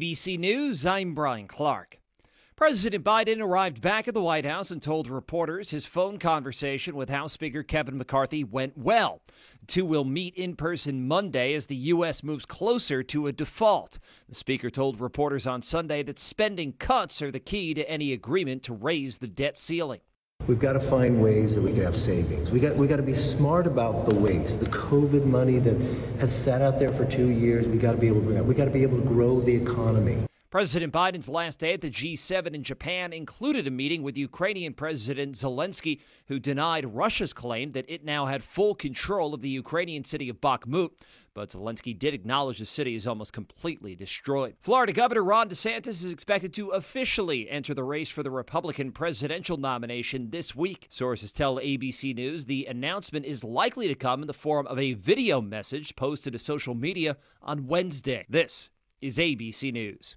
ABC News, I'm Brian Clark. President Biden arrived back at the White House and told reporters his phone conversation with House Speaker Kevin McCarthy went well. The two will meet in person Monday as the U.S. moves closer to a default. The speaker told reporters on Sunday that spending cuts are the key to any agreement to raise the debt ceiling. We've got to find ways that we can have savings. We got to be smart about the waste, the COVID money that has sat out there for 2 years. We got to be able to bring out. We got to be able to grow the economy. President Biden's last day at the G7 in Japan included a meeting with Ukrainian President Zelensky, who denied Russia's claim that it now had full control of the Ukrainian city of Bakhmut. But Zelensky did acknowledge the city is almost completely destroyed. Florida Governor Ron DeSantis is expected to officially enter the race for the Republican presidential nomination this week. Sources tell ABC News the announcement is likely to come in the form of a video message posted to social media on Wednesday. This is ABC News.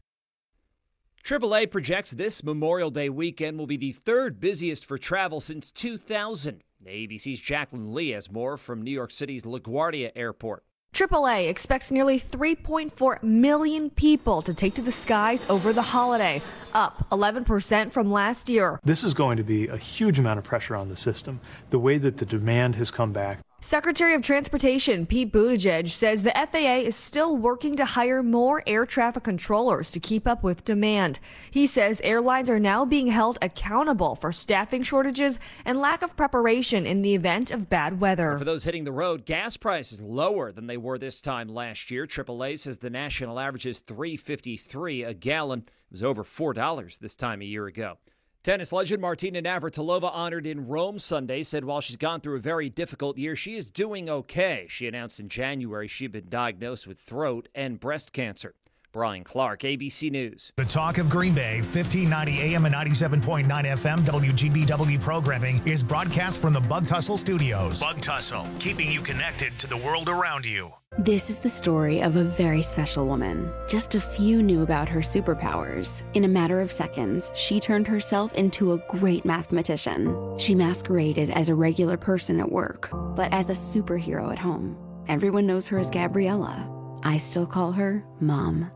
AAA projects this Memorial Day weekend will be the third busiest for travel since 2000. ABC's Jacqueline Lee has more from New York City's LaGuardia Airport. AAA expects nearly 3.4 million people to take to the skies over the holiday, up 11% from last year. This is going to be a huge amount of pressure on the system, the way that the demand has come back. Secretary of Transportation Pete Buttigieg says the FAA is still working to hire more air traffic controllers to keep up with demand. He says airlines are now being held accountable for staffing shortages and lack of preparation in the event of bad weather. For those hitting the road, gas prices lower than they were this time last year. AAA says the national average is $3.53 a gallon. It was over $4 this time a year ago. Tennis legend Martina Navratilova, honored in Rome Sunday, said while she's gone through a very difficult year, she is doing okay. She announced in January she'd been diagnosed with throat and breast cancer. Brian Clark, ABC News. The Talk of Green Bay, 1590 AM and 97.9 FM WGBW programming is broadcast from the Bug Tussle Studios. Bug Tussle, keeping you connected to the world around you. This is the story of a very special woman. Just a few knew about her superpowers. In a matter of seconds, she turned herself into a great mathematician. She masqueraded as a regular person at work, but as a superhero at home. Everyone knows her as Gabriella. I still call her Mom.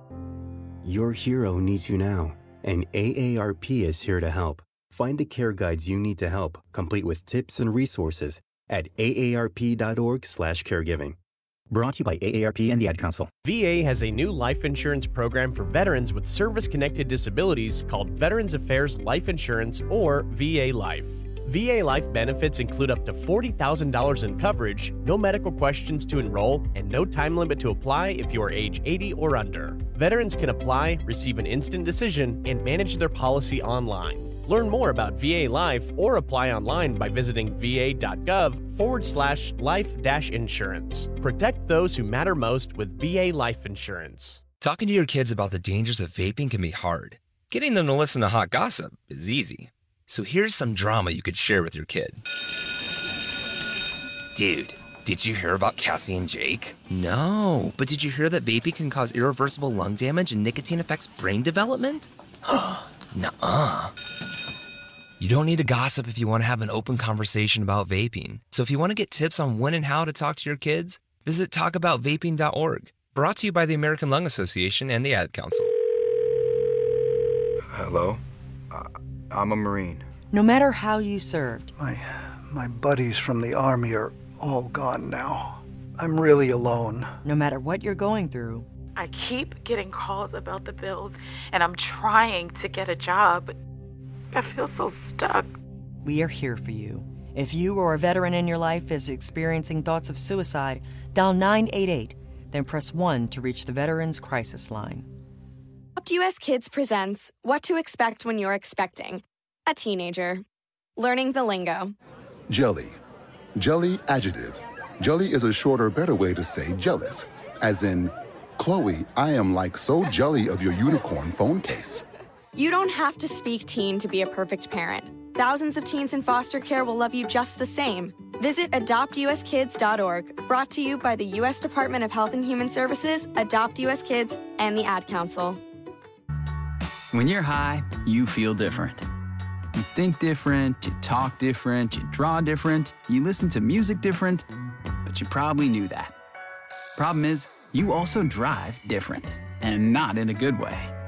Your hero needs you now, and AARP is here to help. Find the care guides you need to help, complete with tips and resources at aarp.org/caregiving. Brought to you by AARP and the Ad Council. VA has a new life insurance program for veterans with service-connected disabilities called Veterans Affairs Life Insurance, or VA Life. VA Life benefits include up to $40,000 in coverage, no medical questions to enroll, and no time limit to apply if you are age 80 or under. Veterans can apply, receive an instant decision, and manage their policy online. Learn more about VA Life or apply online by visiting va.gov/life-insurance. Protect those who matter most with VA Life Insurance. Talking to your kids about the dangers of vaping can be hard. Getting them to listen to hot gossip is easy. So here's some drama you could share with your kid. Dude, did you hear about Cassie and Jake? No, but did you hear that vaping can cause irreversible lung damage and nicotine affects brain development? Nuh-uh. You don't need to gossip if you want to have an open conversation about vaping. So if you want to get tips on when and how to talk to your kids, visit talkaboutvaping.org. Brought to you by the American Lung Association and the Ad Council. Hello? I'm a Marine. No matter how you served. My buddies from the Army are all gone now. I'm really alone. No matter what you're going through. I keep getting calls about the bills, and I'm trying to get a job, but I feel so stuck. We are here for you. If you or a veteran in your life is experiencing thoughts of suicide, dial 988, then press 1 to reach the Veterans Crisis Line. Adopt US Kids presents What to Expect When You're Expecting a Teenager. Learning the lingo. Jelly. Jelly adjective. Jelly is a shorter, better way to say jealous. As in, Chloe, I am like so jelly of your unicorn phone case. You don't have to speak teen to be a perfect parent. Thousands of teens in foster care will love you just the same. Visit adoptuskids.org, brought to you by the U.S. Department of Health and Human Services, Adopt U.S. Kids, and the Ad Council. When you're high, you feel different. You think different, you talk different, you draw different, you listen to music different, but you probably knew that. Problem is, you also drive different, and not in a good way.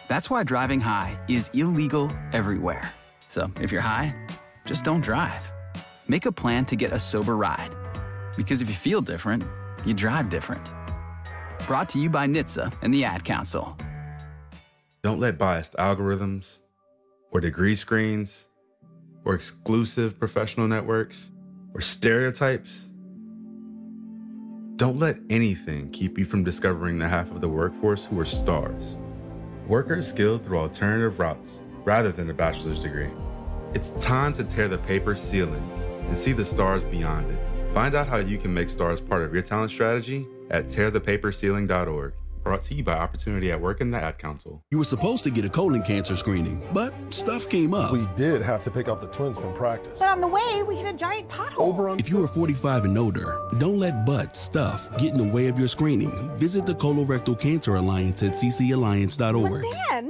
That's why driving high is illegal everywhere. So if you're high, just don't drive. Make a plan to get a sober ride. Because if you feel different, you drive different. Brought to you by NHTSA and the Ad Council. Don't let biased algorithms or degree screens or exclusive professional networks or stereotypes. Don't let anything keep you from discovering the half of the workforce who are stars. Workers skilled through alternative routes rather than a bachelor's degree. It's time to tear the paper ceiling and see the stars beyond it. Find out how you can make stars part of your talent strategy at tearthepaperceiling.org. Brought to you by Opportunity at Work and the Ad Council. You were supposed to get a colon cancer screening, but stuff came up. We did have to pick up the twins from practice. But on the way, we hit a giant pothole. If you are 45 and older, don't let butt stuff get in the way of your screening. Visit the Colorectal Cancer Alliance at ccalliance.org. But then...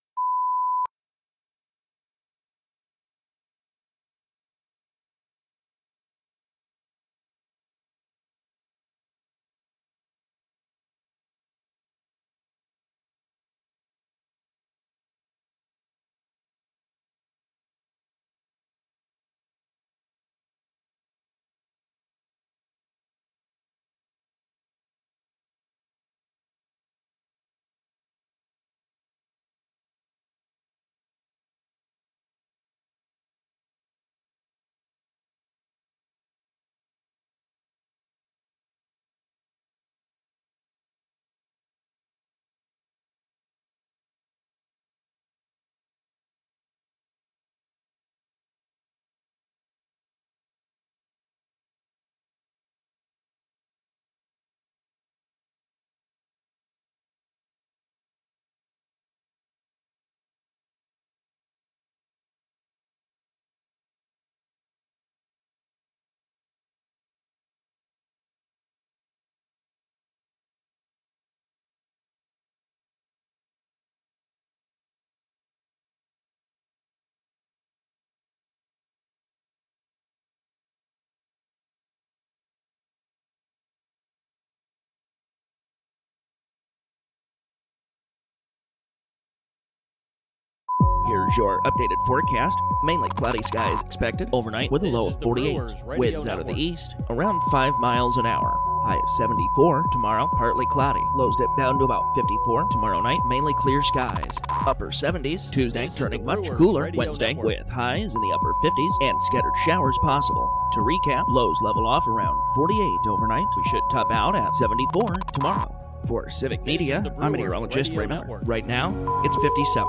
Here's your updated forecast. Mainly cloudy skies expected overnight with a low of 48. Winds out of the east, around 5 miles an hour. High of 74 tomorrow, partly cloudy. Lows dip down to about 54 tomorrow night, mainly clear skies. Upper 70s, Tuesday turning much cooler. Wednesday with highs in the upper 50s and scattered showers possible. To recap, lows level off around 48 overnight. We should top out at 74 tomorrow. For Civic Media, I'm meteorologist Ray Miller. Right now, it's 57.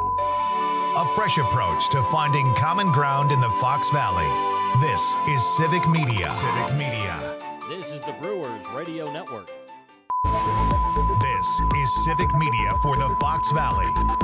A fresh approach to finding common ground in the Fox Valley. This is Civic Media. Civic Media. This is the Brewers Radio Network. This is Civic Media for the Fox Valley.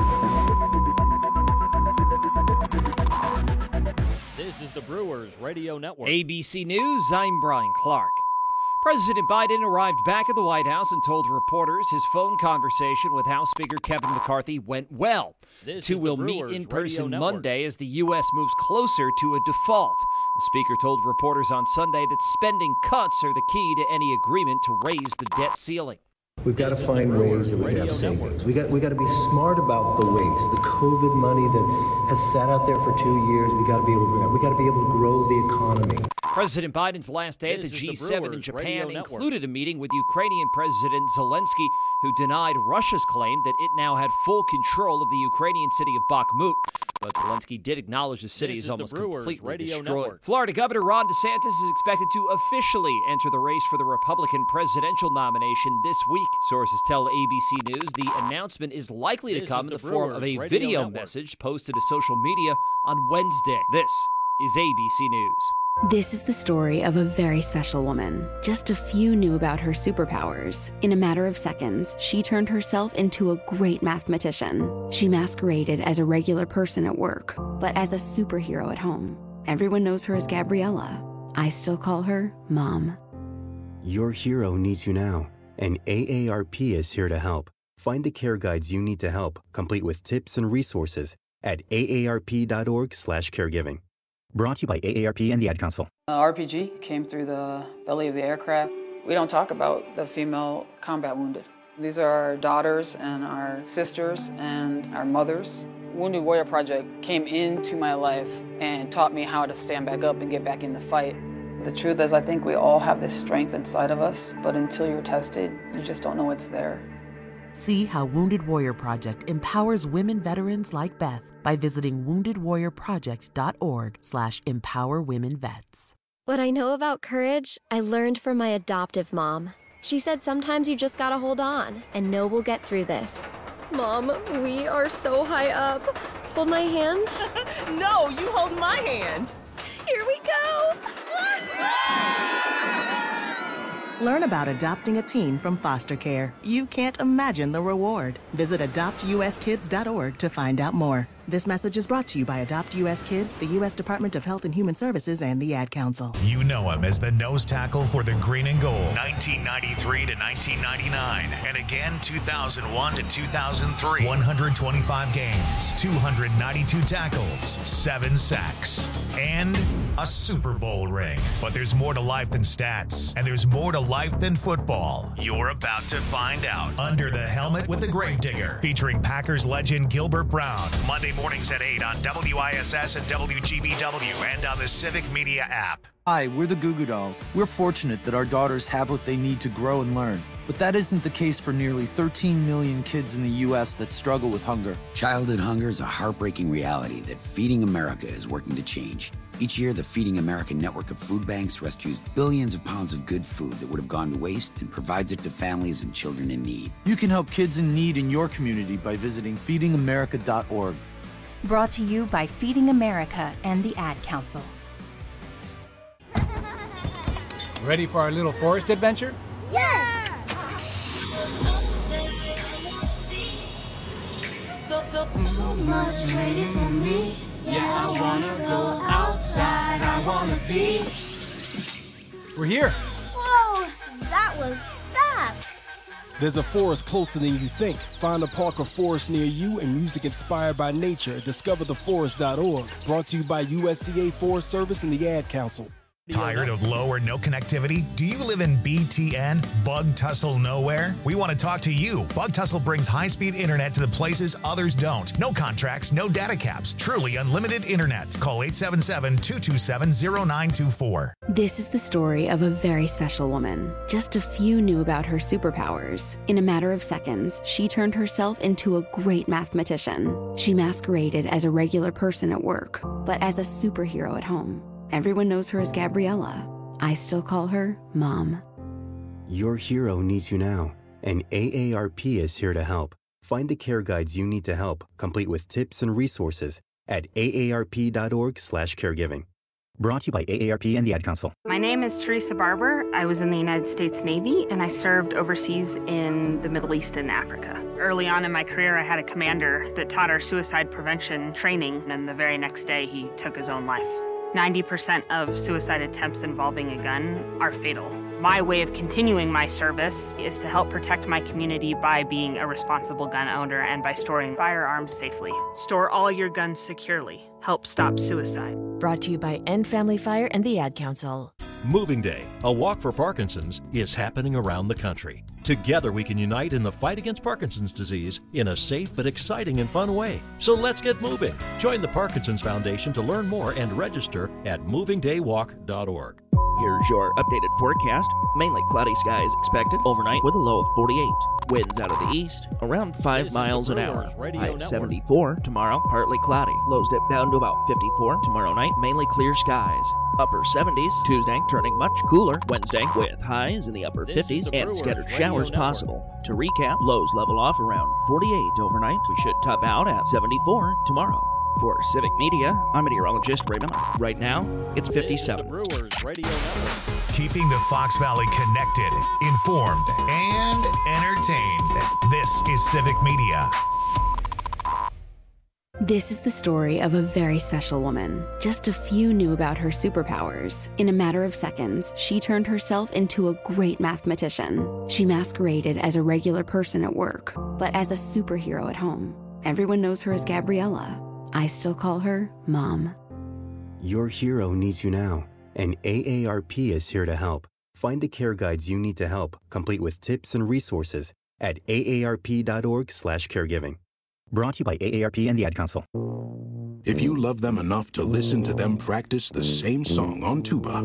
This is the Brewers Radio Network. ABC News, I'm Brian Clark. President Biden arrived back at the White House and told reporters his phone conversation with House Speaker Kevin McCarthy went well. The two will meet in person Monday as the U.S. moves closer to a default. The Speaker told reporters on Sunday that spending cuts are the key to any agreement to raise the debt ceiling. We've got to find ways that we can have savings. We got to be smart about the waste. The COVID money that has sat out there for 2 years, we got to be able to bring up. We got to be able to grow the economy. President Biden's last day at the G7 in Japan included a meeting with Ukrainian President Zelensky, who denied Russia's claim that it now had full control of the Ukrainian city of Bakhmut. But Zelensky did acknowledge the city is almost completely destroyed. Florida Governor Ron DeSantis is expected to officially enter the race for the Republican presidential nomination this week. Sources tell ABC News the announcement is likely to come in the form of a video message posted to social media on Wednesday. This is ABC News. This is the story of a very special woman. Just a few knew about her superpowers. In a matter of seconds, she turned herself into a great mathematician. She masqueraded as a regular person at work, but as a superhero at home. Everyone knows her as Gabriella. I still call her Mom. Your hero needs you now, and AARP is here to help. Find the care guides you need to help, complete with tips and resources at aarp.org/caregiving. Brought to you by AARP and the Ad Council. RPG came through the belly of the aircraft. We don't talk about the female combat wounded. These are our daughters and our sisters and our mothers. Wounded Warrior Project came into my life and taught me how to stand back up and get back in the fight. The truth is, I think we all have this strength inside of us, but until you're tested, you just don't know it's there. See how Wounded Warrior Project empowers women veterans like Beth by visiting woundedwarriorproject.org/empowerwomenvets. What I know about courage, I learned from my adoptive mom. She said sometimes you just gotta hold on and know we'll get through this. Mom, we are so high up. Hold my hand. No, you hold my hand. Here we go. Learn about adopting a teen from foster care. You can't imagine the reward. Visit adoptuskids.org to find out more. This message is brought to you by Adopt US Kids, the U.S. Department of Health and Human Services, and the Ad Council. You know him as the nose tackle for the Green and Gold, 1993 to 1999, and again 2001 to 2003. 125 games, 292 tackles, 7 sacks, and a Super Bowl ring. But there's more to life than stats, and there's more to life than football. You're about to find out. Under the Helmet with the Gravedigger, featuring Packers legend Gilbert Brown. Monday mornings at 8 on WISS and WGBW and on the Civic Media app. Hi, we're the Goo Goo Dolls. We're fortunate that our daughters have what they need to grow and learn. But that isn't the case for nearly 13 million kids in the U.S. that struggle with hunger. Childhood hunger is a heartbreaking reality that Feeding America is working to change. Each year, the Feeding America network of food banks rescues billions of pounds of good food that would have gone to waste and provides it to families and children in need. You can help kids in need in your community by visiting feedingamerica.org. Brought to you by Feeding America and the Ad Council. Ready for our little forest adventure? Yes! So much waiting for me. Yeah, I wanna go outside. I wanna be. We're here. Whoa, that was fast. There's a forest closer than you think. Find a park or forest near you and music inspired by nature. DiscoverTheForest.org. Brought to you by USDA Forest Service and the Ad Council. Tired of low or no connectivity? Do you live in BTN, Bug Tussle Nowhere? We want to talk to you. Bug Tussle brings high-speed internet to the places others don't. No contracts, no data caps. Truly unlimited internet. Call 877-227-0924. This is the story of a very special woman. Just a few knew about her superpowers. In a matter of seconds, she turned herself into a great mathematician. She masqueraded as a regular person at work, but as a superhero at home. Everyone knows her as Gabriella. I still call her Mom. Your hero needs you now, and AARP is here to help. Find the care guides you need to help, complete with tips and resources at aarp.org/caregiving. Brought to you by AARP and the Ad Council. My name is Teresa Barber. I was in the United States Navy, and I served overseas in the Middle East and Africa. Early on in my career, I had a commander that taught our suicide prevention training, and the very next day, he took his own life. 90% of suicide attempts involving a gun are fatal. My way of continuing my service is to help protect my community by being a responsible gun owner and by storing firearms safely. Store all your guns securely. Help stop suicide. Brought to you by End Family Fire and the Ad Council. Moving Day, a walk for Parkinson's, is happening around the country. Together we can unite in the fight against Parkinson's disease in a safe but exciting and fun way. So let's get moving. Join the Parkinson's Foundation to learn more and register at movingdaywalk.org. Here's your updated forecast. Mainly cloudy skies expected overnight with a low of 48. Winds out of the east, around 5 miles an hour. High of 74 tomorrow, partly cloudy. Lows dip down to about 54 tomorrow night, mainly clear skies. Upper 70s Tuesday, turning much cooler Wednesday with highs in the upper 50s and scattered showers possible. To recap, lows level off around 48 overnight. We should top out at 74 tomorrow. For Civic Media, I'm meteorologist Ray Miller. Right now, it's 57. Brewers Radio Network. Keeping the Fox Valley connected, informed, and entertained. This is Civic Media. This is the story of a very special woman. Just a few knew about her superpowers. In a matter of seconds, she turned herself into a great mathematician. She masqueraded as a regular person at work, but as a superhero at home. Everyone knows her as Gabriella. I still call her Mom. Your hero needs you now, and AARP is here to help. Find the care guides you need to help, complete with tips and resources at aarp.org/caregiving. Brought to you by AARP and the Ad Council. If you love them enough to listen to them practice the same song on tuba,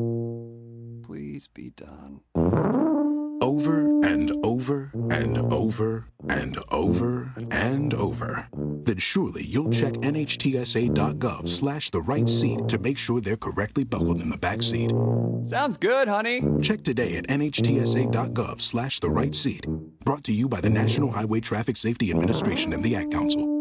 please be done. Over and over and over and over and over, then surely you'll check NHTSA.gov/the-right seat to make sure they're correctly buckled in the back seat. Sounds good, honey. Check today at NHTSA.gov/the-right seat. Brought to you by the National Highway Traffic Safety Administration and the Ad Council.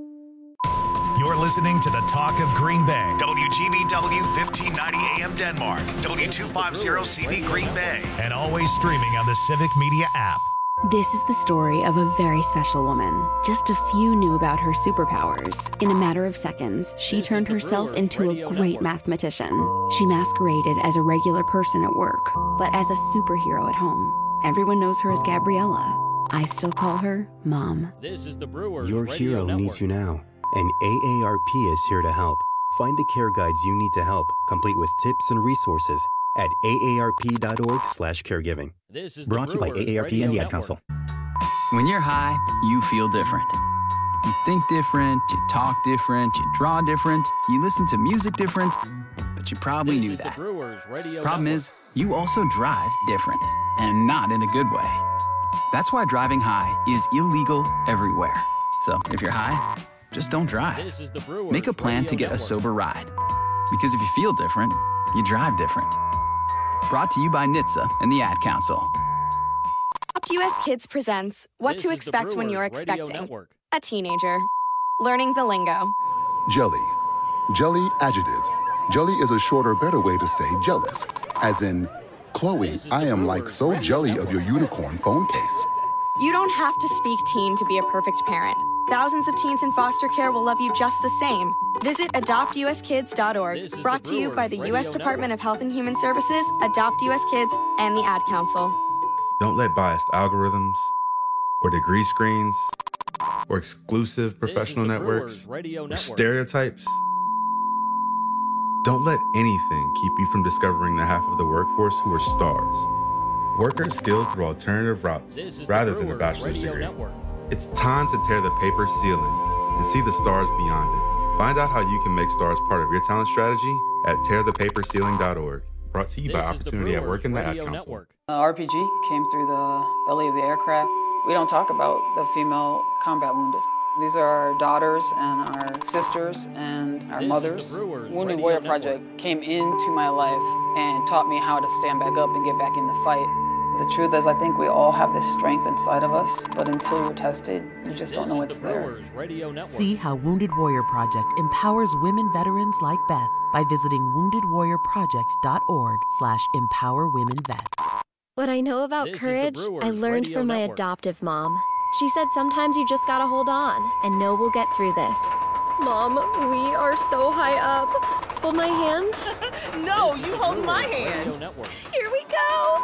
You're listening to the Talk of Green Bay. WGBW 1590 AM Denmark. W250CV Green Bay. And always streaming on the Civic Media app. This is the story of a very special woman. Just a few knew about her superpowers. In a matter of seconds, she turned herself into a great mathematician. She masqueraded as a regular person at work, but as a superhero at home. Everyone knows her as Gabriella. I still call her Mom. This is the Brewers Your Radio hero Network. needs you now, and AARP is here to help. Find the care guides you need to help, complete with tips and resources at aarp.org/caregiving. This is Brought to you by AARP and the Ad Council. When you're high, you feel different. You think different, you talk different, you draw different, you listen to music different, but you probably knew that. Problem is, you also drive different, and not in a good way. That's why driving high is illegal everywhere. So if you're high, just don't drive. Make a plan to get a sober ride. Because if you feel different, you drive different. Brought to you by NHTSA and the Ad Council. Adopt US Kids presents What to Expect When You're Expecting. A teenager. Learning the lingo. Jelly. Jelly adjective. Jelly is a shorter, better way to say jealous. As in, Chloe, I am like so jelly of your unicorn phone case. You don't have to speak teen to be a perfect parent. Thousands of teens in foster care will love you just the same. Visit AdoptUSKids.org. Brought to you by the U.S. Department of Health and Human Services, Adopt US Kids, and the Ad Council. Don't let biased algorithms, or degree screens, or exclusive professional networks, or stereotypes. Don't let anything keep you from discovering the half of the workforce who are stars. Workers skilled through alternative routes rather than a bachelor's degree. It's time to tear the paper ceiling and see the stars beyond it. Find out how you can make stars part of your talent strategy at tearthepaperceiling.org. Brought to you by Opportunity at Work and the Ad Council. RPG came through the belly of the aircraft. We don't talk about the female combat wounded. These are our daughters and our sisters and our mothers. Wounded Warrior Project came into my life and taught me how to stand back up and get back in the fight. The truth is, I think we all have this strength inside of us, but until you're tested, you just don't know it's there. See how Wounded Warrior Project empowers women veterans like Beth by visiting woundedwarriorproject.org/empowerwomenvets. What I know about courage, I learned from my adoptive mom. She said sometimes you just gotta hold on and know we'll get through this. Mom, we are so high up. Hold my hand. No, you hold my hand. Here we go.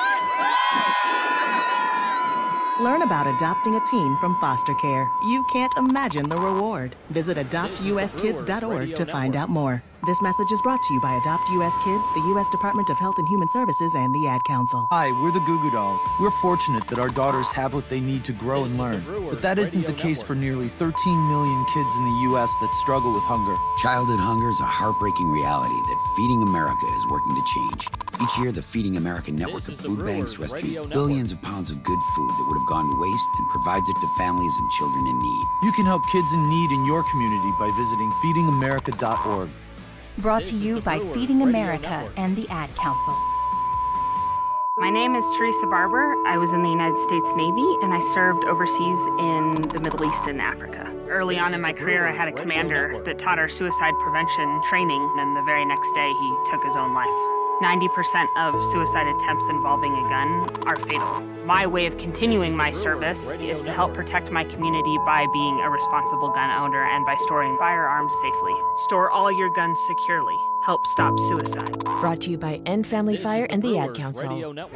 Learn about adopting a teen from foster care. You can't imagine the reward. Visit AdoptUSKids.org to find out more. This message is brought to you by Adopt US Kids, the U.S. Department of Health and Human Services, and the Ad Council. Hi, we're the Goo Goo Dolls. We're fortunate that our daughters have what they need to grow and learn. But that isn't the case for nearly 13 million kids in the U.S. that struggle with hunger. Childhood hunger is a heartbreaking reality that Feeding America is working to change. Each year, the Feeding America network of food banks rescues billions of pounds of good food that would have gone to waste and provides it to families and children in need. You can help kids in need in your community by visiting feedingamerica.org. Brought to you by Feeding America and the Ad Council. My name is Teresa Barber. I was in the United States Navy, and I served overseas in the Middle East and Africa. Early on in my career, I had a commander that taught our suicide prevention training, and the very next day, he took his own life. 90% of suicide attempts involving a gun are fatal. My way of continuing my service is to help protect my community by being a responsible gun owner and by storing firearms safely. Store all your guns securely. Help stop suicide. Brought to you by End Family Fire and the Ad Council.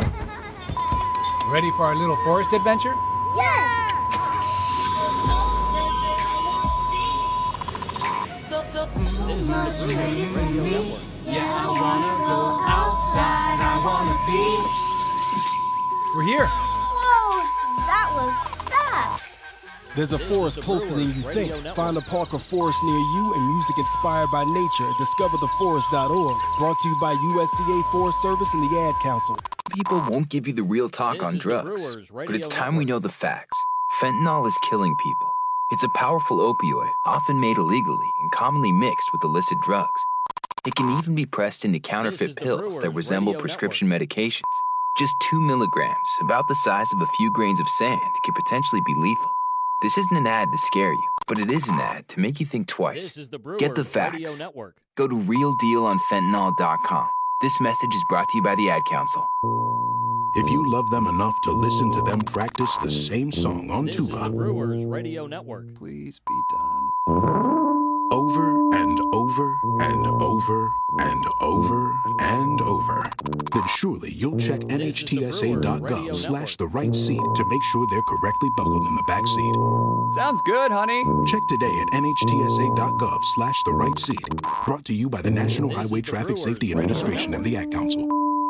Ready for our little forest adventure? Yes! Yeah, I wanna go outside, I wanna be. We're here. Whoa, that was fast. There's a forest closer than you think. Find a park or forest near you and music inspired by nature. DiscoverTheForest.org. Brought to you by USDA Forest Service and the Ad Council. People won't give you the real talk on drugs, but it's time we know the facts. Fentanyl is killing people. It's a powerful opioid, often made illegally and commonly mixed with illicit drugs. It can even be pressed into counterfeit pills that resemble prescription medications. Just 2 milligrams, about the size of a few grains of sand, can potentially be lethal. This isn't an ad to scare you, but it is an ad to make you think twice. Get the facts. Go to realdealonfentanyl.com. This message is brought to you by the Ad Council. If you love them enough to listen to them practice the same song on tuba, This is the Brewers Radio Network. Please be done. over and over and over and over and over, then surely you'll check NHTSA.gov/the right seat to make sure they're correctly buckled in the back seat. Sounds good, honey. Check today at NHTSA.gov/the right seat. Brought to you by the National Highway Traffic Safety Administration and the Ad Council.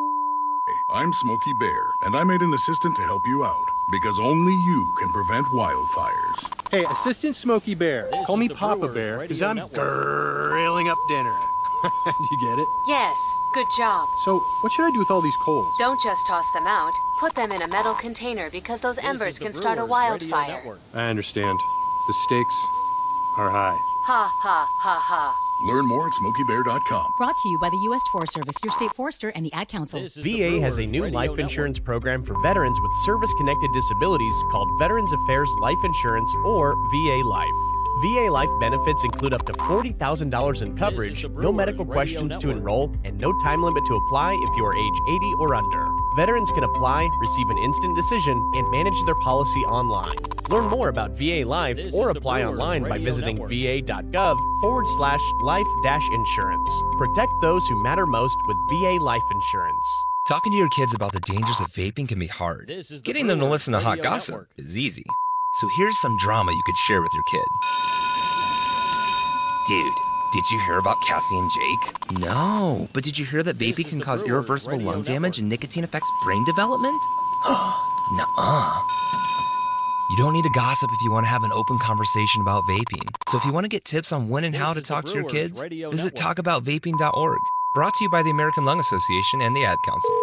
I'm Smokey Bear, and I made an assistant to help you out, because only you can prevent wildfires. Hey, Assistant Smokey Bear. Call me Papa Bear, because I'm grilling up dinner. Do you get it? Yes, good job. So, what should I do with all these coals? Don't just toss them out. Put them in a metal container because those embers can start a wildfire. I understand. The stakes are high. Ha, ha, ha, ha. Learn more at SmokeyBear.com. Brought to you by the U.S. Forest Service, your state forester, and the Ad Council. VA has a new life insurance program for veterans with service-connected disabilities called Veterans Affairs Life Insurance, or VA Life. VA Life benefits include up to $40,000 in coverage, no medical questions to enroll, and no time limit to apply if you are age 80 or under. Veterans can apply, receive an instant decision, and manage their policy online. Learn more about VA Life or apply online by visiting va.gov/life-insurance. Protect those who matter most with VA Life Insurance. Talking to your kids about the dangers of vaping can be hard. Getting them to listen to hot gossip is easy. So here's some drama you could share with your kid. Dude, did you hear about Cassie and Jake? No, but did you hear that vaping can cause irreversible lung damage and nicotine affects brain development? Nuh-uh. You don't need to gossip if you want to have an open conversation about vaping. So if you want to get tips on when and how to talk to your kids, visit talkaboutvaping.org. Brought to you by the American Lung Association and the Ad Council.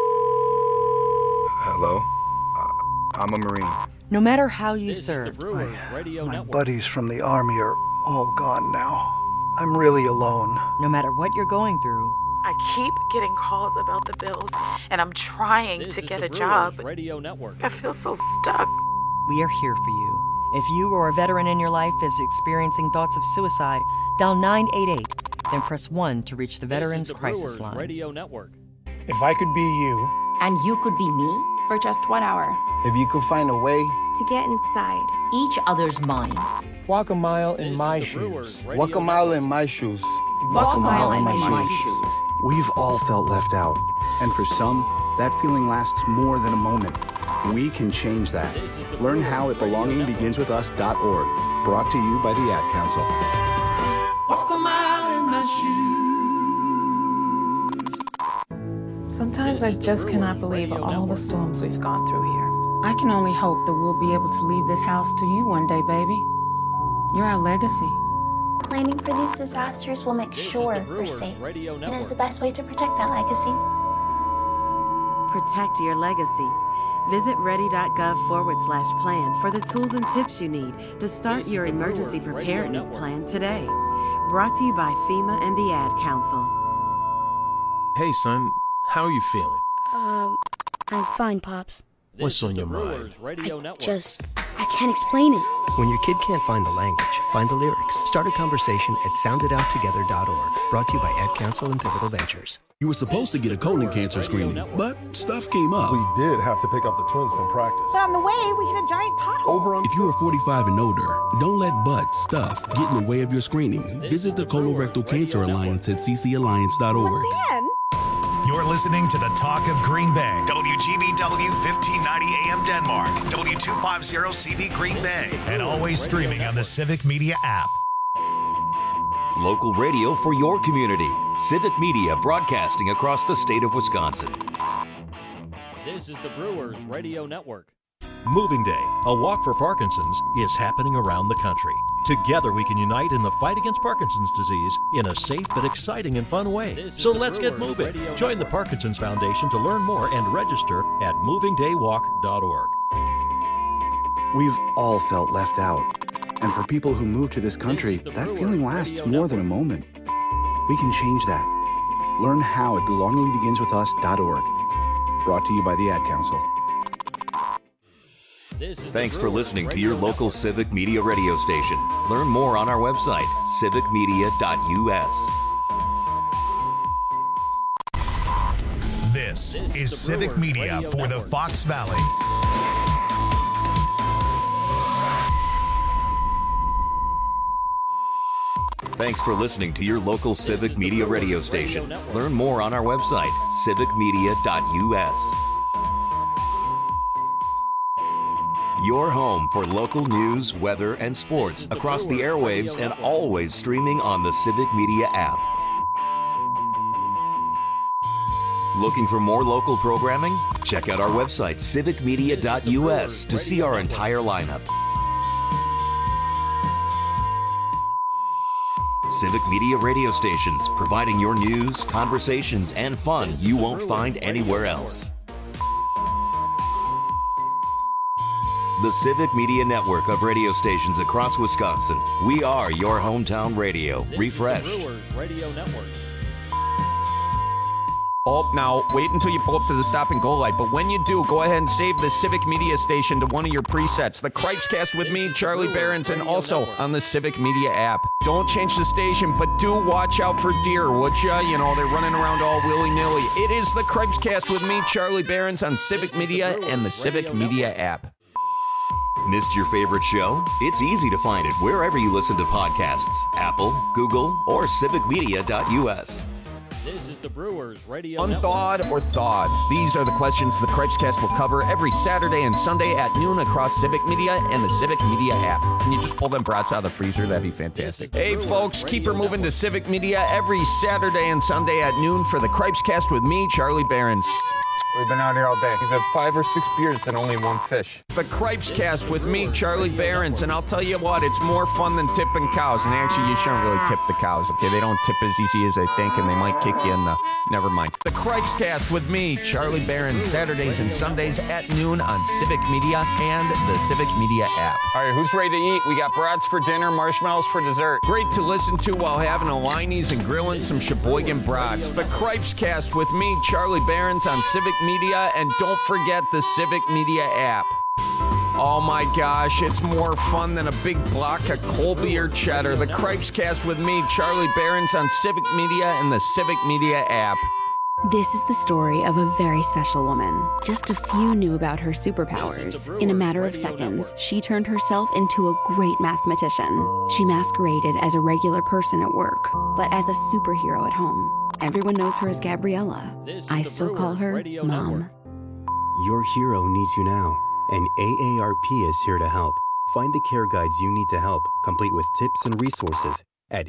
Hello? I'm a Marine. No matter how you served. My buddies from the Army are all gone now. I'm really alone. No matter what you're going through. I keep getting calls about the bills, and I'm trying to get a job. I feel so stuck. We are here for you. If you or a veteran in your life is experiencing thoughts of suicide, dial 988, then press 1 to reach the Veterans Crisis Line. If I could be you. And you could be me? For just 1 hour. If you could find a way. To get inside each other's mind. Walk a mile in my shoes. Walk a mile in my shoes. Walk a mile in my shoes. We've all felt left out. And for some, that feeling lasts more than a moment. We can change that. Learn how at belongingbeginswithus.org. Brought to you by the Ad Council. Walk a mile in my shoes. Sometimes I just cannot believe all the storms we've gone through here. I can only hope that we'll be able to leave this house to you one day, baby. You're our legacy. Planning for these disasters will make sure we're safe. It is the best way to protect that legacy. Protect your legacy. Visit ready.gov/plan for the tools and tips you need to start your emergency preparedness plan today. Brought to you by FEMA and the Ad Council. Hey, son, how are you feeling? I'm fine, Pops. What's on your mind? I can't explain it. When your kid can't find the language, find the lyrics. Start a conversation at sounditouttogether.org. Brought to you by Ad Council and Pivotal Ventures. You were supposed to get a colon cancer screening, but stuff came up. We did have to pick up the twins from practice. But on the way, we hit a giant pothole. If you are 45 and older, don't let butt stuff get in the way of your screening. Visit the Colorectal Cancer Alliance at ccalliance.org. You're listening to the Talk of Green Bay. WGBW 1590 AM Denmark. W250 CV Green Bay. And always streaming on the Civic Media app. Local radio for your community. Civic Media broadcasting across the state of Wisconsin. This is the Brewers Radio Network. Moving Day, a walk for Parkinson's, is happening around the country. Together we can unite in the fight against Parkinson's disease in a safe but exciting and fun way. So let's get moving. Join the Parkinson's Foundation to learn more and register at movingdaywalk.org. We've all felt left out. And for people who move to this country, that feeling lasts more than a moment. We can change that. Learn how at belongingbeginswithus.org. Brought to you by the Ad Council. Thanks for listening to your local Civic Media radio station. Learn more on our website, civicmedia.us. This is Civic Media for the Fox Valley. Thanks for listening to your local Civic Media radio station. Learn more on our website, civicmedia.us. Your home for local news, weather, and sports across the airwaves and always streaming on the Civic Media app. Looking for more local programming? Check out our website, civicmedia.us, to see our entire lineup. Civic Media radio stations, providing your news, conversations, and fun you won't find anywhere else. The Civic Media network of radio stations across Wisconsin. We are your hometown radio. Refreshed. Brewers Radio Network. Oh, now, wait until you pull up to the stop and go light. But when you do, go ahead and save the Civic Media station to one of your presets. The Cripes Cast with me, Charlie Behrens, and also on the Civic Media app. Don't change the station, but do watch out for deer, would ya? You know, they're running around all willy-nilly. It is the Cripes Cast with me, Charlie Behrens, on Civic Media and the Civic Media app. Missed your favorite show? It's easy to find it wherever you listen to podcasts. Apple, Google, or civicmedia.us. This is the Brewers Radio Unthawed or thawed? These are the questions the Cripes Cast will cover every Saturday and Sunday at noon across Civic Media and the Civic Media app. Can you just pull them brats out of the freezer? That'd be fantastic. Hey, folks, keep her moving to Civic Media every Saturday and Sunday at noon for the Cripes Cast with me, Charlie Behrens. We've been out here all day. We've had 5 or 6 beers and only 1 fish. The Cripes Cast with me, Charlie Behrens, and I'll tell you what, it's more fun than tipping cows. And actually, you shouldn't really tip the cows, okay? They don't tip as easy as they think, and they might kick you in the... Never mind. The Cripes Cast with me, Charlie Behrens, Saturdays and Sundays at noon on Civic Media and the Civic Media app. All right, who's ready to eat? We got brats for dinner, marshmallows for dessert. Great to listen to while having a Liney's and grilling some Sheboygan brats. The Cripes Cast with me, Charlie Behrens, on Civic Media, and don't forget the Civic Media app. Oh my gosh, it's more fun than a big block of Colby or cheddar. The Cripes Cast with me, Charlie Behrens, on Civic Media and the Civic Media app. This is the story of a very special woman. Just a few knew about her superpowers. In a matter of seconds, she turned herself into a great mathematician. She masqueraded as a regular person at work, but as a superhero at home. Everyone knows her as Gabriella. I still call her Mom. Your hero needs you now, and AARP is here to help. Find the care guides you need to help, complete with tips and resources at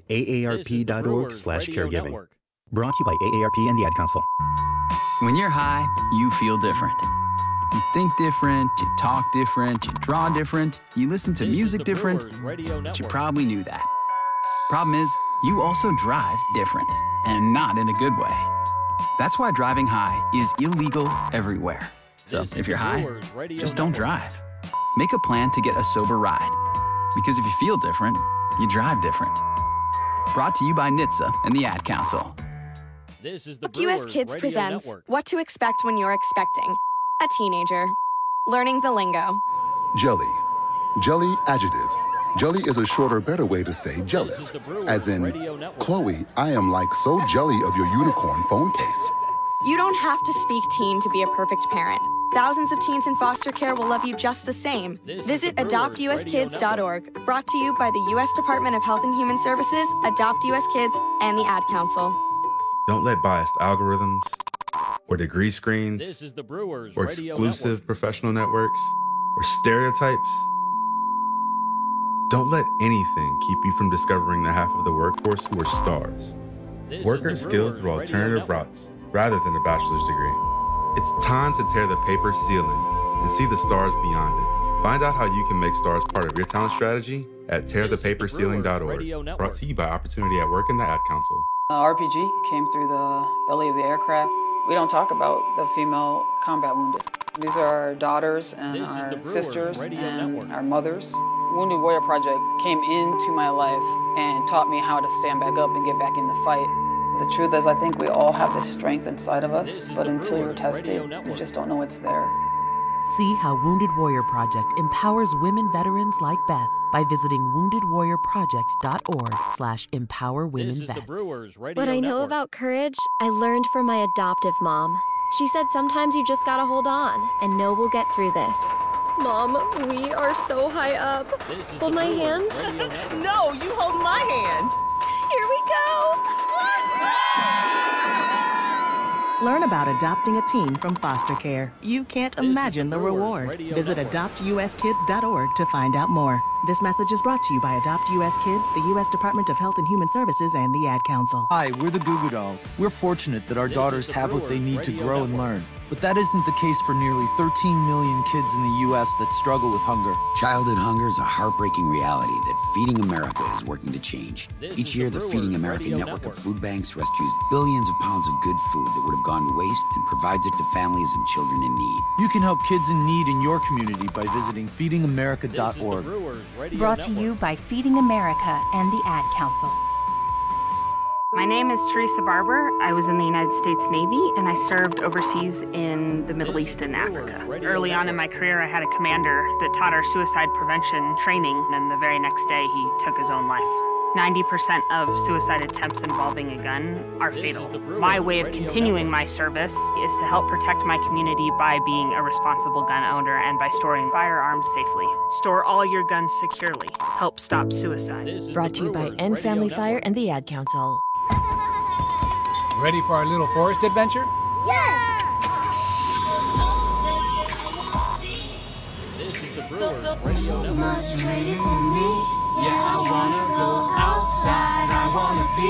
aarp.org/caregiving. Brought to you by AARP and the Ad Council. When you're high, you feel different. You think different, you talk different, you draw different, you listen to music different, but you probably knew that. Problem is, you also drive different, and not in a good way. That's why driving high is illegal everywhere. So if you're high, just don't drive. Make a plan to get a sober ride. Because if you feel different, you drive different. Brought to you by NHTSA and the Ad Council. This is the US Kids presents What to Expect When You're Expecting a Teenager. Learning the lingo. Jelly. Jelly adjective. Jelly is a shorter, better way to say jealous. As in, Chloe, I am like so jelly of your unicorn phone case. You don't have to speak teen to be a perfect parent. Thousands of teens in foster care will love you just the same. Visit adoptuskids.org. Brought to you by the U.S. Department of Health and Human Services, Adopt U.S. Kids, and the Ad Council. Don't let biased algorithms or degree screens or exclusive professional networks or stereotypes. Don't let anything keep you from discovering the half of the workforce who are stars. Workers skilled through alternative routes rather than a bachelor's degree. It's time to tear the paper ceiling and see the stars beyond it. Find out how you can make stars part of your talent strategy at tearthepaperceiling.org. Brought to you by Opportunity at Work and the Ad Council. RPG came through the belly of the aircraft. We don't talk about the female combat wounded. These are our daughters and our sisters and our mothers. Wounded Warrior Project came into my life and taught me how to stand back up and get back in the fight. The truth is, I think we all have this strength inside of us, but until you're tested, you just don't know it's there. See how Wounded Warrior Project empowers women veterans like Beth by visiting woundedwarriorproject.org/empowerwomenvets. What I know about courage, I learned from my adoptive mom. She said sometimes you just gotta hold on and know we'll get through this. Mom, we are so high up. Hold my hand. No, you hold my hand. Here we go. Learn about adopting a teen from foster care. You can't imagine the reward. Visit adoptuskids.org to find out more. This message is brought to you by Adopt U.S. Kids, the U.S. Department of Health and Human Services, and the Ad Council. Hi, we're the Goo Goo Dolls. We're fortunate that our daughters have what they need to grow and learn. But that isn't the case for nearly 13 million kids in the U.S. that struggle with hunger. Childhood hunger is a heartbreaking reality that Feeding America is working to change. Each year, the Feeding America network of food banks rescues billions of pounds of good food that would have gone to waste and provides it to families and children in need. You can help kids in need in your community by visiting feedingamerica.org. Brought to you by Feeding America and the Ad Council. My name is Teresa Barber. I was in the United States Navy, and I served overseas in the Middle East and Africa. Early on in my career, I had a commander that taught our suicide prevention training, and the very next day, he took his own life. 90% of suicide attempts involving a gun are fatal. My way of continuing my service is to help protect my community by being a responsible gun owner and by storing firearms safely. Store all your guns securely. Help stop suicide. Brought to you by End Family Fire and the Ad Council. Ready for our little forest adventure? Yes! This is the Brewers Radio Network. Yeah, I wanna go outside, I wanna be.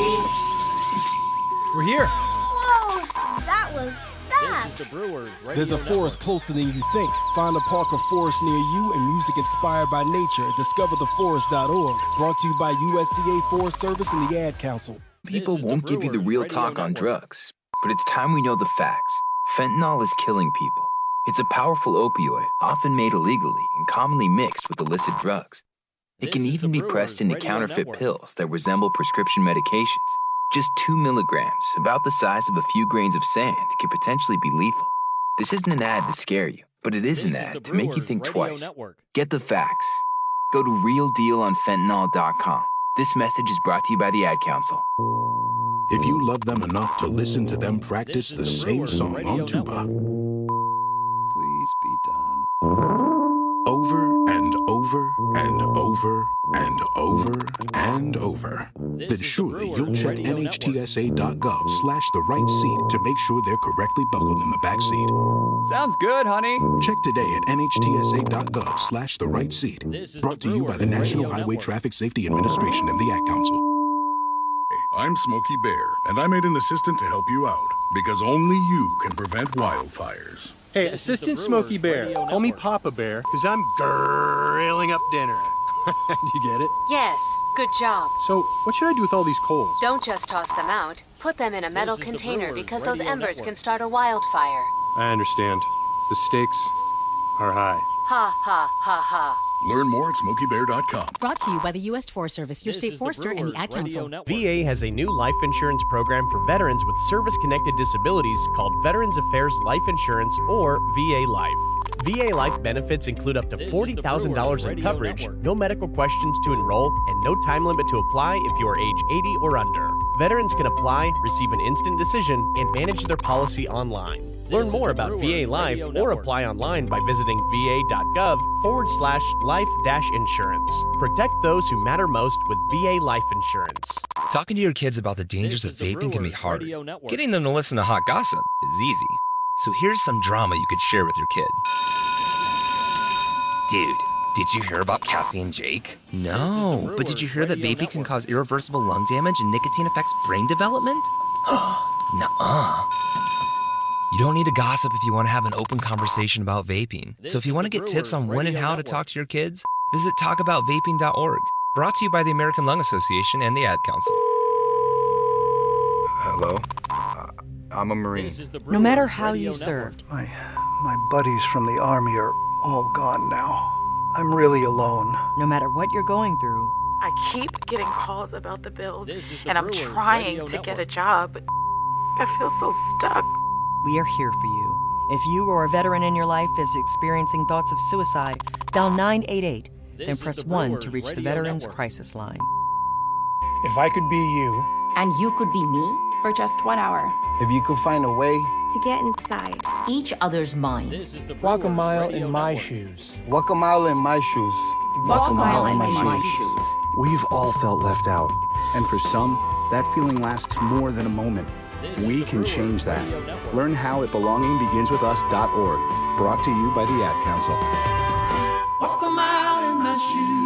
We're here. Whoa, that was fast. This is the Brewers Radio There's a forest closer than you think. Find a park or forest near you and music inspired by nature. DiscoverTheForest.org. Brought to you by USDA Forest Service and the Ad Council. People won't give you the real talk on drugs, but it's time we know the facts. Fentanyl is killing people. It's a powerful opioid, often made illegally and commonly mixed with illicit drugs. It can even be pressed into counterfeit pills that resemble prescription medications. Just 2 milligrams, about the size of a few grains of sand, can potentially be lethal. This isn't an ad to scare you, but it is an ad to make you think twice. Get the facts. Go to realdealonfentanyl.com. This message is brought to you by the Ad Council. If you love them enough to listen to them practice the same song on tuba, Please be done. over and over and over and over and over, then surely you'll check NHTSA.gov/the-right-seat to make sure they're correctly buckled in the back seat. Sounds good, honey. Check today at NHTSA.gov/the-right-seat. Brought to you by the National Highway Traffic Safety Administration and the Ad Council. I'm Smokey Bear, and I made an assistant to help you out, because only you can prevent wildfires. Hey, Assistant Smokey Bear, call me Papa Bear, because I'm grilling up dinner. Do you get it? Yes, good job. So, what should I do with all these coals? Don't just toss them out. Put them in a metal container because those embers can start a wildfire. I understand. The stakes are high. Ha, ha, ha, ha. Learn more at SmokeyBear.com. Brought to you by the U.S. Forest Service, your state forester, and the Ad Council. VA has a new life insurance program for veterans with service-connected disabilities called Veterans Affairs Life Insurance, or VA Life. VA Life benefits include up to $40,000 in coverage, no medical questions to enroll, and no time limit to apply if you are age 80 or under. Veterans can apply, receive an instant decision, and manage their policy online. Learn more about VA Life or apply online by visiting va.gov/life-insurance. Protect those who matter most with VA Life Insurance. Talking to your kids about the dangers of vaping can be hard. Getting them to listen to hot gossip is easy. So here's some drama you could share with your kid. Dude, did you hear about Cassie and Jake? No, but did you hear that vaping can cause irreversible lung damage and nicotine affects brain development? Nuh-uh. You don't need to gossip if you want to have an open conversation about vaping. So if you want to get tips on when and how to talk to your kids, visit talkaboutvaping.org. Brought to you by the American Lung Association and the Ad Council. Hello? I'm a Marine. No matter how you served. My buddies from the Army are all gone now. I'm really alone. No matter what you're going through. I keep getting calls about the bills, and I'm trying to get a job. I feel so stuck. We are here for you. If you or a veteran in your life is experiencing thoughts of suicide, dial 988, then press 1 to reach the Veterans Crisis Line. If I could be you, and you could be me, for just 1 hour. If you could find a way to get inside each other's mind. Walk a mile in my shoes. Walk a mile in my shoes. Walk a mile in my shoes. We've all felt left out. And for some, that feeling lasts more than a moment. We can change that. Learn how at belongingbeginswithus.org. Brought to you by the Ad Council. Walk a mile in my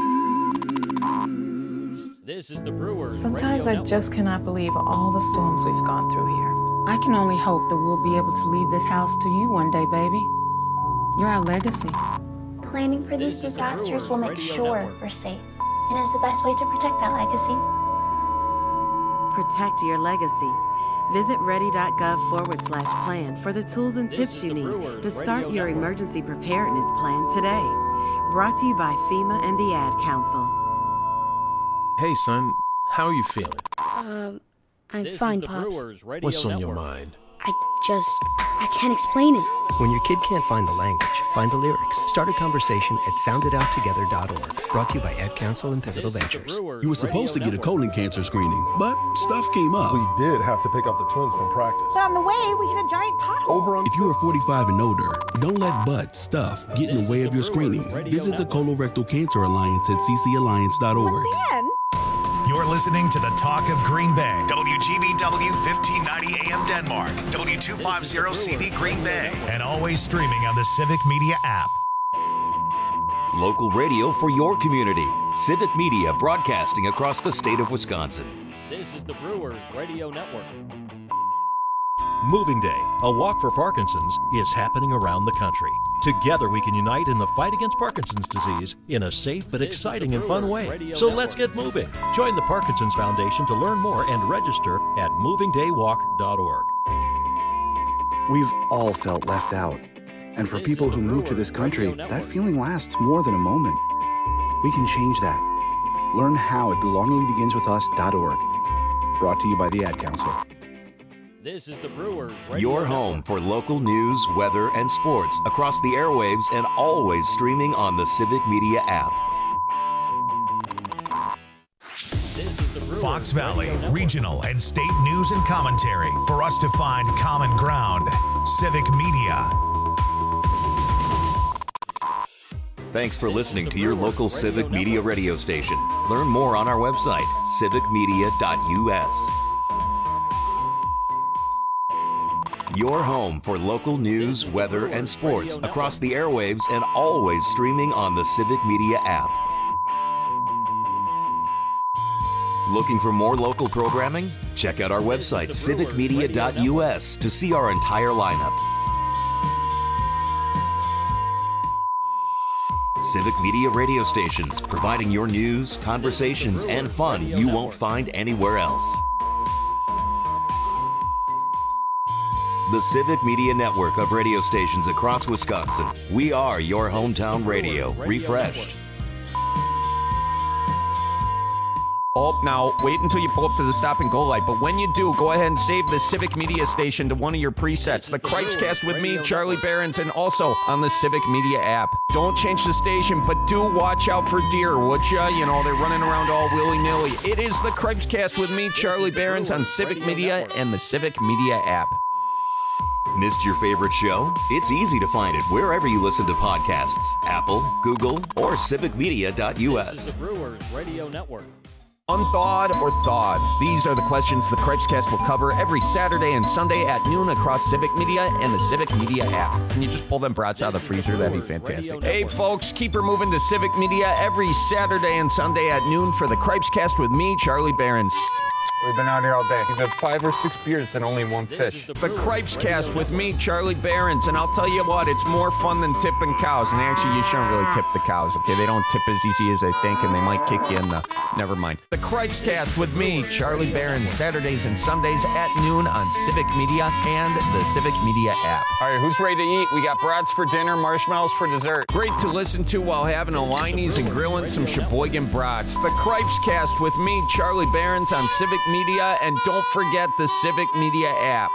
shoes. This is the Brewers. Sometimes I just cannot believe all the storms we've gone through here. I can only hope that we'll be able to leave this house to you one day, baby. You're our legacy. Planning for these disasters will make sure we're safe. And it's the best way to protect that legacy. Protect your legacy. Visit ready.gov/plan for the tools and tips you need to start your emergency preparedness plan today. Brought to you by FEMA and the Ad Council. Hey, son, how are you feeling? I'm fine, Pops. What's on your mind? I can't explain it. When your kid can't find the language, find the lyrics. Start a conversation at sounditouttogether.org. Brought to you by Ad Council and Pivotal Ventures. You were supposed to get a colon cancer screening, but stuff came up. We did have to pick up the twins from practice. But on the way, we hit a giant pothole. If you are 45 and older, don't let butt stuff get in the way of your screening. Visit the Colorectal Cancer Alliance at ccalliance.org. You're listening to the Talk of Green Bay. WGBW 1590 AM Denmark. W250CV Green Bay. And always streaming on the Civic Media app. Local radio for your community. Civic Media broadcasting across the state of Wisconsin. This is the Brewers Radio Network. Moving Day, a walk for Parkinson's, is happening around the country. Together we can unite in the fight against Parkinson's disease in a safe but exciting and fun way. So let's get moving. Join the Parkinson's Foundation to learn more and register at movingdaywalk.org. We've all felt left out. And for people who move to this country, that feeling lasts more than a moment. We can change that. Learn how at belongingbeginswithus.org. Brought to you by the Ad Council. This is the Brewers Radio Your home for local news, weather, and sports across the airwaves and always streaming on the Civic Media app. Fox Valley, regional and state news and commentary for us to find common ground. Civic Media. Thanks for listening to your local Civic Media radio station. Learn more on our website, civicmedia.us. Your home for local news, weather, and sports across the airwaves and always streaming on the Civic Media app. Looking for more local programming? Check out our website, civicmedia.us, to see our entire lineup. Civic Media radio stations, providing your news, conversations, and fun you won't find anywhere else. The Civic Media network of radio stations across Wisconsin. We are your hometown radio, refreshed. Oh, now, wait until you pull up to the stop and go light. But when you do, go ahead and save the Civic Media station to one of your presets. The Cripescast with me, Charlie Behrens, and also on the Civic Media app. Don't change the station, but do watch out for deer, would ya? You know, they're running around all willy-nilly. It is the Cripescast with me, Charlie Behrens, on Civic Media and the Civic Media app. Missed your favorite show? It's easy to find it wherever you listen to podcasts. Apple, Google, or civicmedia.us. This is the Brewers Radio Network. Unthawed or thawed? These are the questions the Cripescast will cover every Saturday and Sunday at noon across Civic Media and the Civic Media app. Can you just pull them brats out of the freezer? That'd be fantastic. Hey, folks, keep her moving to Civic Media every Saturday and Sunday at noon for the Cripescast with me, Charlie Behrens. We've been out here all day. We've had 5 or 6 beers and only one fish. The Cripes Cast with me, Charlie Behrens, and I'll tell you what, it's more fun than tipping cows. And actually, you shouldn't really tip the cows, okay? They don't tip as easy as they think, and they might kick you in the... Never mind. The Cripes Cast with me, Charlie Behrens, Saturdays and Sundays at noon on Civic Media and the Civic Media app. All right, who's ready to eat? We got brats for dinner, marshmallows for dessert. Great to listen to while having a Liney's and grilling some Sheboygan brats. The Cripes Cast with me, Charlie Behrens, on Civic Media, and don't forget the Civic Media app.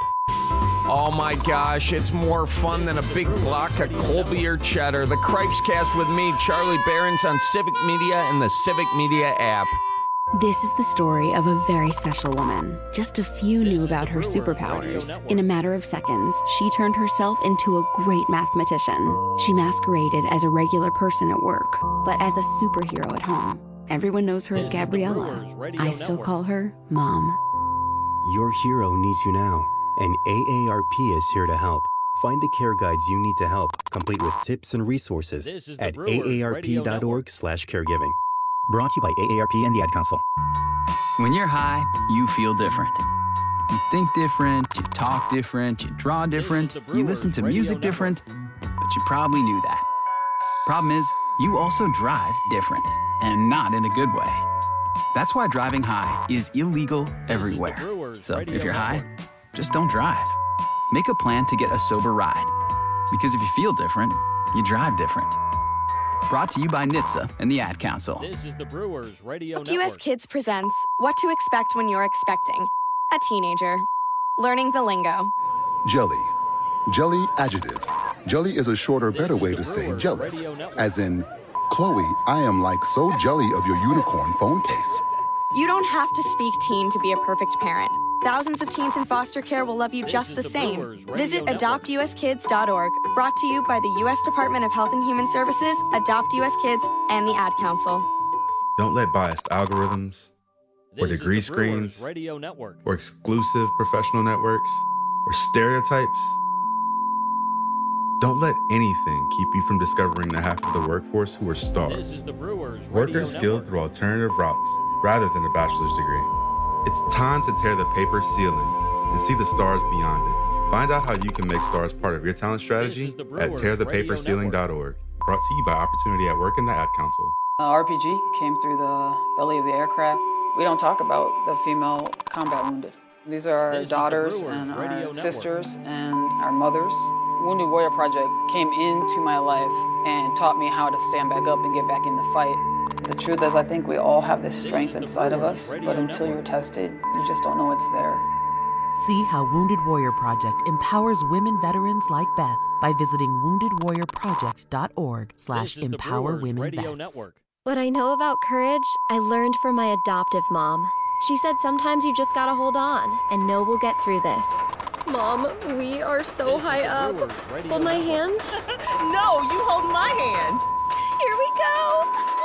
Oh my gosh, it's more fun than a big block of Colby or cheddar. The Cripes Cast with me, Charlie Behrens, on Civic Media and the Civic Media app. This is the story of a very special woman. Just a few knew about her superpowers. In a matter of seconds, she turned herself into a great mathematician. She masqueraded as a regular person at work, but as a superhero at home. Everyone knows her as Gabriella. I still call her Mom. Your hero needs you now, and AARP is here to help. Find the care guides you need to help, complete with tips and resources at aarp.org/caregiving. Brought to you by AARP and the Ad Council. When you're high, you feel different. You think different, you talk different, you draw different, you listen to music different, but you probably knew that. Problem is, you also drive different, and not in a good way. That's why driving high is illegal everywhere. So if you're high, just don't drive. Make a plan to get a sober ride. Because if you feel different, you drive different. Brought to you by NHTSA and the Ad Council. This is the Brewers Radio Network. US Kids presents What to Expect When You're Expecting a Teenager. Learning the lingo. Jelly. Jelly adjective. Jelly is a shorter, better way to say jealous. As in, Chloe, I am like so jelly of your unicorn phone case. You don't have to speak teen to be a perfect parent. Thousands of teens in foster care will love you just the same. Visit adoptuskids.org. Brought to you by the U.S. Department of Health and Human Services, Adopt U.S. Kids, and the Ad Council. Don't let biased algorithms, or degree screens, or exclusive professional networks, or stereotypes. Don't let anything keep you from discovering the half of the workforce who are stars. Workers skilled through alternative routes rather than a bachelor's degree. It's time to tear the paper ceiling and see the stars beyond it. Find out how you can make stars part of your talent strategy at tearthepaperceiling.org. Brought to you by Opportunity at Work and the Ad Council. RPG came through the belly of the aircraft. We don't talk about the female combat wounded. These are our daughters and our sisters and our mothers. Wounded Warrior Project came into my life and taught me how to stand back up and get back in the fight. The truth is, I think we all have this strength inside of us, but until you're tested, you just don't know it's there. See how Wounded Warrior Project empowers women veterans like Beth by visiting woundedwarriorproject.org/empowerwomenvets. What I know about courage, I learned from my adoptive mom. She said sometimes you just gotta hold on and know we'll get through this. Mom, we are so high up. Hold my hand. No, you hold my hand. Here we go.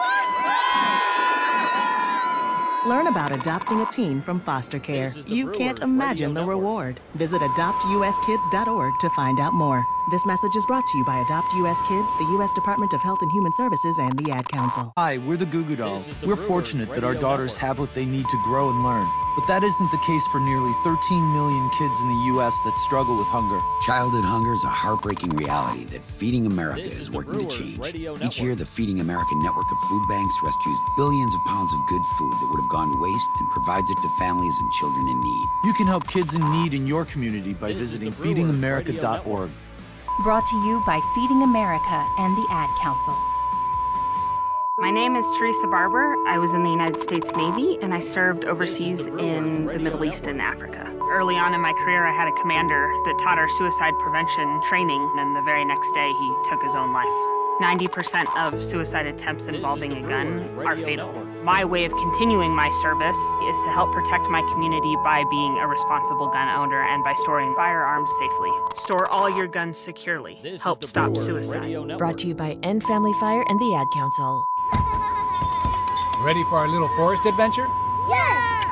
Learn about adopting a teen from foster care. You can't imagine the reward. Visit adoptuskids.org to find out more. This message is brought to you by Adopt U.S. Kids, the U.S. Department of Health and Human Services, and the Ad Council. Hi, we're the Goo Goo Dolls. We're fortunate that our daughters have what they need to grow and learn. But that isn't the case for nearly 13 million kids in the U.S. that struggle with hunger. Childhood hunger is a heartbreaking reality that Feeding America is working to change. Each year, the Feeding America network of food banks rescues billions of pounds of good food that would have gone to waste and provides it to families and children in need. You can help kids in need in your community by visiting feedingamerica.org. Brought to you by Feeding America and the Ad Council. My name is Teresa Barber. I was in the United States Navy, and I served overseas in the Middle East and Africa. Early on in my career, I had a commander that taught our suicide prevention training, and the very next day, he took his own life. 90% of suicide attempts involving a gun are fatal. My way of continuing my service is to help protect my community by being a responsible gun owner and by storing firearms safely. Store all your guns securely. Help stop suicide. Brought to you by End Family Fire and the Ad Council. Ready for our little forest adventure? Yes!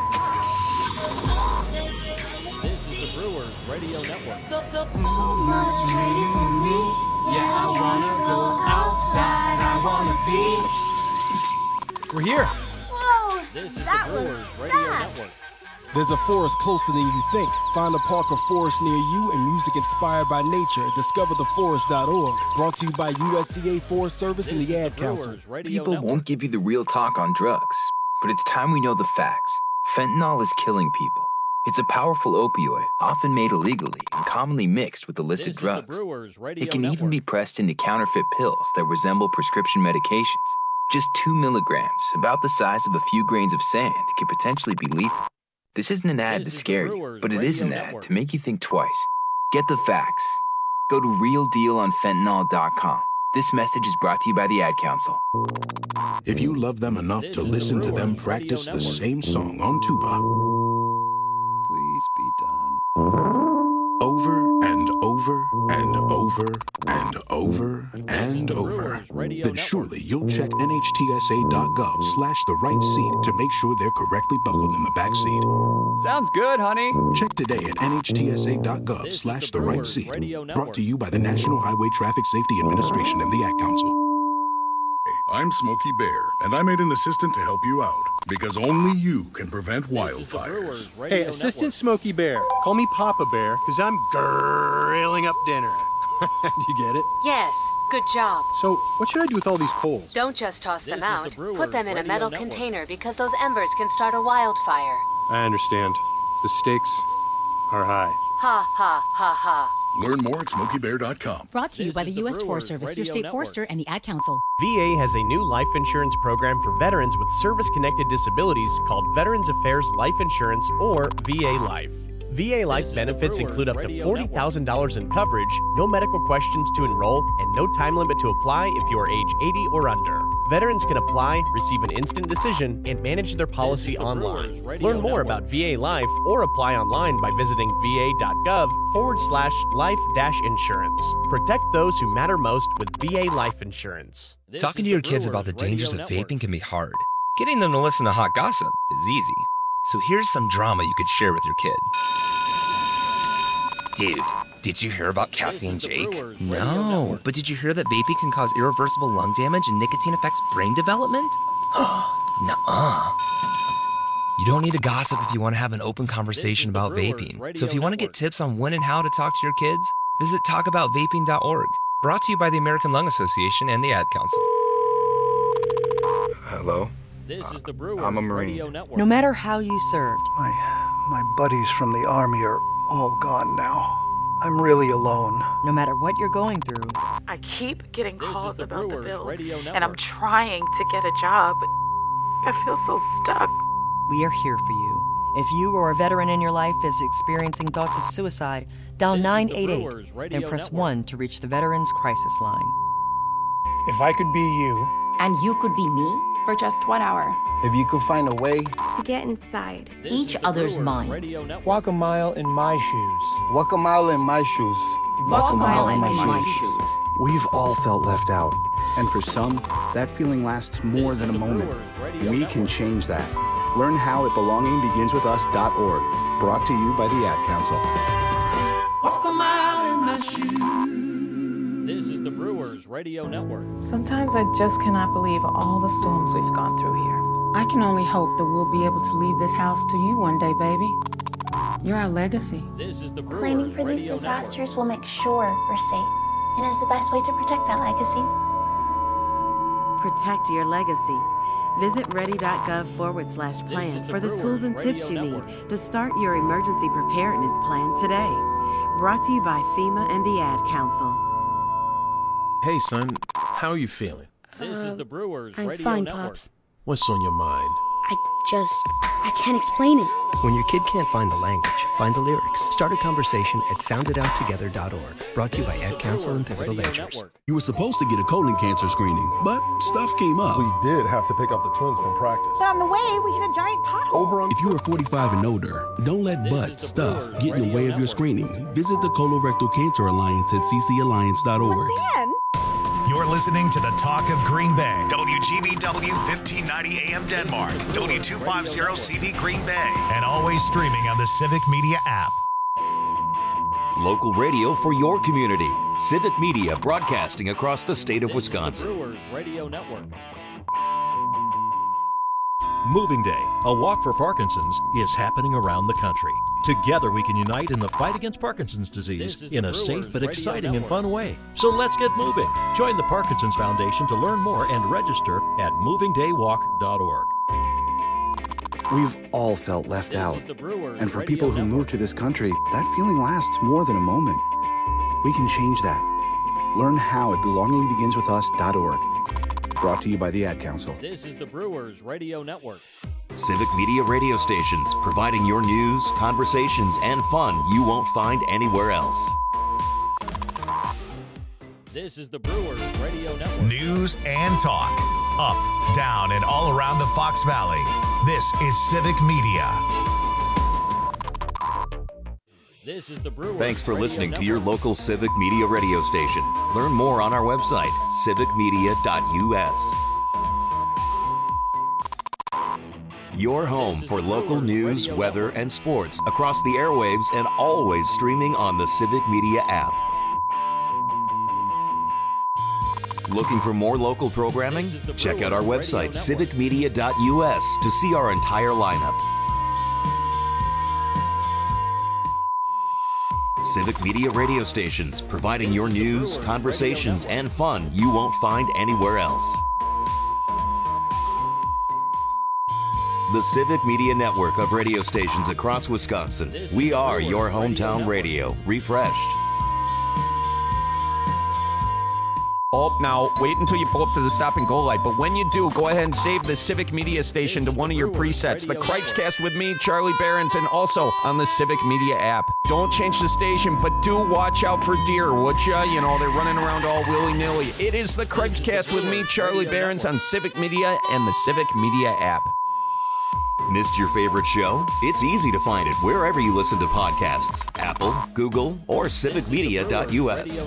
This is the Brewers Radio Network. So much ready for me. Yeah, I wanna go outside. I wanna be. We're here. Whoa! This is that the Brewers was Radio fast. Network. There's a forest closer than you think. Find a park or forest near you and music inspired by nature. DiscoverTheForest.org. Brought to you by USDA Forest Service and the Ad Council. People won't give you the real talk on drugs, but it's time we know the facts. Fentanyl is killing people. It's a powerful opioid, often made illegally and commonly mixed with illicit drugs. It can even be pressed into counterfeit pills that resemble prescription medications. Just 2 milligrams, about the size of a few grains of sand, can potentially be lethal. This isn't an ad to scare you, but it is an ad to make you think twice. Get the facts. Go to realdealonfentanyl.com. This message is brought to you by the Ad Council. If you love them enough to listen to them practice the same song on tuba, please be done. Over and over and over and over and over, then surely you'll check NHTSA.gov/the-right-seat to make sure they're correctly buckled in the back seat. Sounds good, honey. Check today at NHTSA.gov/the-right-seat. Brought to you by the National Highway Traffic Safety Administration and the Ad Council. I'm Smokey Bear, and I made an assistant to help you out, because only you can prevent wildfires. Hey, Assistant Smokey Bear, call me Papa Bear, because I'm grilling up dinner. Do you get it? Yes, good job. So, what should I do with all these coals? Don't just toss them out. Put them in a metal container because those embers can start a wildfire. I understand. The stakes are high. Ha, ha, ha, ha. Learn more at SmokeyBear.com. Brought to you by the U.S. Forest Service, your state forester, and the Ad Council. VA has a new life insurance program for veterans with service-connected disabilities called Veterans Affairs Life Insurance, or VA Life. VA Life benefits include up to $40,000 in coverage, no medical questions to enroll, and no time limit to apply if you are age 80 or under. Veterans can apply, receive an instant decision, and manage their policy online. Learn more about VA Life or apply online by visiting va.gov/life-insurance. Protect those who matter most with VA Life Insurance. Talking to your kids about the dangers of vaping can be hard. Getting them to listen to hot gossip is easy. So here's some drama you could share with your kid. Dude, did you hear about Cassie and Jake? No, but did you hear that vaping can cause irreversible lung damage and nicotine affects brain development? Nuh-uh. You don't need to gossip if you want to have an open conversation about vaping. So if you want to get tips on when and how to talk to your kids, visit talkaboutvaping.org. Brought to you by the American Lung Association and the Ad Council. Hello? I'm a Marine. No matter how you served. My buddies from the Army are all gone now. I'm really alone. No matter what you're going through. I keep getting calls about the bills, and I'm trying to get a job. I feel so stuck. We are here for you. If you or a veteran in your life is experiencing thoughts of suicide, dial 988 and press 1 to reach the Veterans Crisis Line. If I could be you. And you could be me? For just 1 hour. If you could find a way to get inside each other's mind. Walk a mile in my shoes. Walk a mile in my shoes. Walk a mile in my shoes. We've all felt left out. And for some, that feeling lasts more than a moment. We can change that. Learn how at belongingbeginswithus.org. Brought to you by the Ad Council. Walk a mile in my shoes. This is the Brewers Radio Network. Sometimes I just cannot believe all the storms we've gone through here. I can only hope that we'll be able to leave this house to you one day, baby. You're our legacy. This is the Brewers Planning for these disasters will make sure we're safe. And is the best way to protect that legacy. Protect your legacy. Visit ready.gov/plan for the tools and tips you need to start your emergency preparedness plan today. Brought to you by FEMA and the Ad Council. Hey, son, how are you feeling? This is the Brewers I'm Radio fine, Network. Pops. What's on your mind? I can't explain it. When your kid can't find the language, find the lyrics. Start a conversation at soundidouttogether.org. Brought to you by Ad Council and Pivotal Ventures. You were supposed to get a colon cancer screening, but stuff came up. We did have to pick up the twins from practice. But on the way, we hit a giant pothole. If you are 45 and older, don't let butt stuff get in the way of your screening. Visit the Colorectal Cancer Alliance at ccalliance.org. You're listening to the Talk of Green Bay. WGBW 1590 AM Denmark. W250 CV Green Bay. And always streaming on the Civic Media app. Local radio for your community. Civic Media broadcasting across the state of Wisconsin. Brewers Radio Network. Moving Day, a walk for Parkinson's, is happening around the country. Together we can unite in the fight against Parkinson's disease in a safe but exciting and fun way. So let's get moving. Join the Parkinson's Foundation to learn more and register at movingdaywalk.org. We've all felt left out. And for people who move to this country, that feeling lasts more than a moment. We can change that. Learn how at belongingbeginswithus.org. Brought to you by the Ad Council. This is the Brewers Radio Network. Civic Media radio stations, providing your news, conversations, and fun you won't find anywhere else. This is the Brewers Radio Network. News and talk. Up, down, and all around the Fox Valley. This is Civic Media. This is the Brewers Thanks for Radio listening Network. to your local Civic Media radio station. Learn more on our website, civicmedia.us. Your home for local news, weather, and sports across the airwaves and always streaming on the Civic Media app. Looking for more local programming? Check out our website, civicmedia.us, to see our entire lineup. Civic Media radio stations, providing your news, conversations, and fun you won't find anywhere else. The Civic Media network of radio stations across Wisconsin. We are your hometown radio, refreshed. Oh, now, wait until you pull up to the stop and go light. But when you do, go ahead and save the Civic Media station to one of your presets. The Cripes Cast with me, Charlie Behrens, and also on the Civic Media app. Don't change the station, but do watch out for deer, would ya? You know, they're running around all willy-nilly. It is the Cripes Cast with me, Charlie Behrens, on Civic Media and the Civic Media app. Missed your favorite show? It's easy to find it wherever you listen to podcasts. Apple, Google, or civicmedia.us.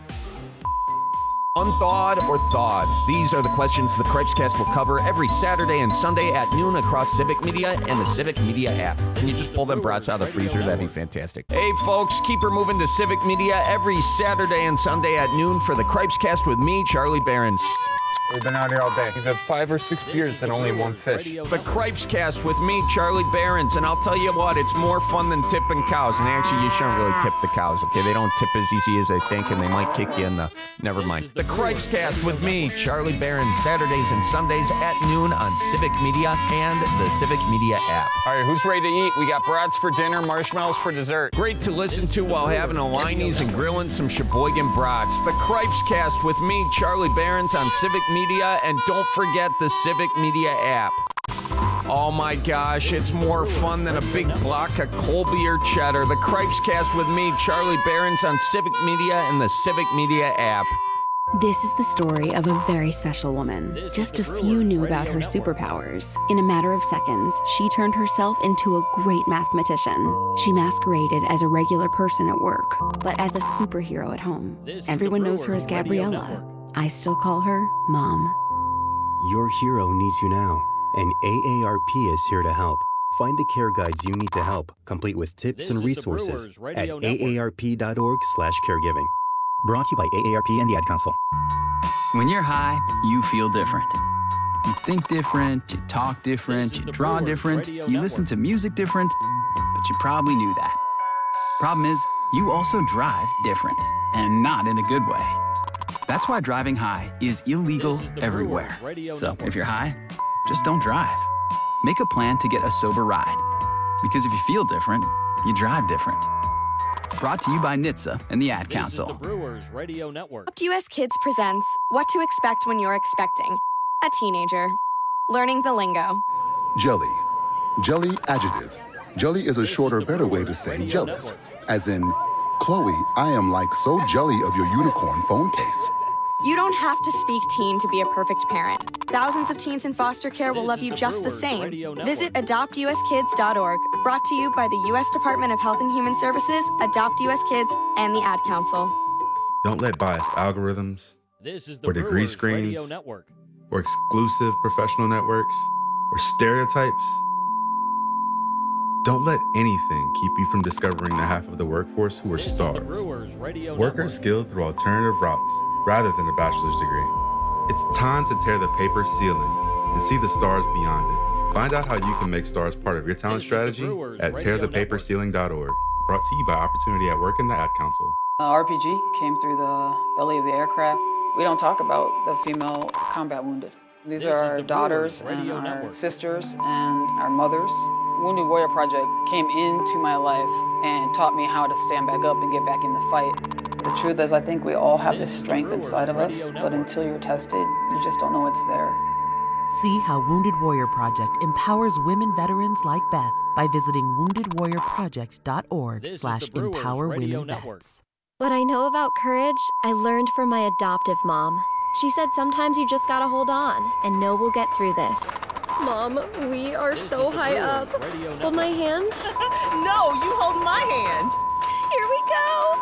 Unthawed or thawed? These are the questions the Cripes Cast will cover every Saturday and Sunday at noon across Civic Media and the Civic Media app. Can you just pull them brats out of the freezer? That'd be fantastic. Hey, folks, keep her moving to Civic Media every Saturday and Sunday at noon for the Cripes Cast with me, Charlie Behrens. We've been out here all day. We've had 5 or 6 beers and only one fish. The Cripes Cast with me, Charlie Behrens, and I'll tell you what, it's more fun than tipping cows. And actually, you shouldn't really tip the cows, okay? They don't tip as easy as they think, and they might kick you in the... Never mind. The Cripes Cast with me, Charlie Behrens, Saturdays and Sundays at noon on Civic Media and the Civic Media app. All right, who's ready to eat? We got brats for dinner, marshmallows for dessert. Great to listen to while having a Liney's and grilling some Sheboygan brats. The Cripes Cast with me, Charlie Behrens, on Civic Media, and don't forget the Civic Media app. Oh my gosh, it's more fun than a big block of Colby or cheddar. The Cripes Cast with me, Charlie Behrens, on Civic Media and the Civic Media app. This is the story of a very special woman. Just a few knew about her superpowers. In a matter of seconds, she turned herself into a great mathematician. She masqueraded as a regular person at work, but as a superhero at home. Everyone knows her as Gabriella. I still call her Mom. Your hero needs you now, and AARP is here to help. Find the care guides you need to help, complete with tips and resources at aarp.org/caregiving. Brought to you by AARP and the Ad Council. When you're high, you feel different. You think different, you talk different, you draw different, you listen to music different, but you probably knew that. Problem is, you also drive different, and not in a good way. That's why driving high is illegal everywhere. So if you're high, just don't drive. Make a plan to get a sober ride. Because if you feel different, you drive different. Brought to you by NHTSA and the Ad Council. The Brewers Radio Network. US Kids presents What to Expect When You're Expecting a Teenager. Learning the lingo. Jelly. Jelly adjective. Jelly is a shorter, better way to say jealous. As in, Chloe, I am like so jelly of your unicorn phone case. You don't have to speak teen to be a perfect parent. Thousands of teens in foster care will love you just the same. Visit adoptuskids.org. Brought to you by the U.S. Department of Health and Human Services, Adopt U.S. Kids, and the Ad Council. Don't let biased algorithms or degree screens or exclusive professional networks or stereotypes. Don't let anything keep you from discovering the half of the workforce who are stars. Workers skilled through alternative routes rather than a bachelor's degree. It's time to tear the paper ceiling and see the stars beyond it. Find out how you can make STARS part of your talent strategy at tearthepaperceiling.org. Brought to you by Opportunity at Work and the Ad Council. RPG came through the belly of the aircraft. We don't talk about the female combat wounded. These are our daughters and our sisters and our mothers. Wounded Warrior Project came into my life and taught me how to stand back up and get back in the fight. The truth is, I think we all have this strength inside of us, but until you're tested, you just don't know it's there. See how Wounded Warrior Project empowers women veterans like Beth by visiting woundedwarriorproject.org/empowerwomenvets. What I know about courage, I learned from my adoptive mom. She said sometimes you just gotta hold on and know we'll get through this. Mom, we are so high up. Hold my hand. No, you hold my hand. Here we go.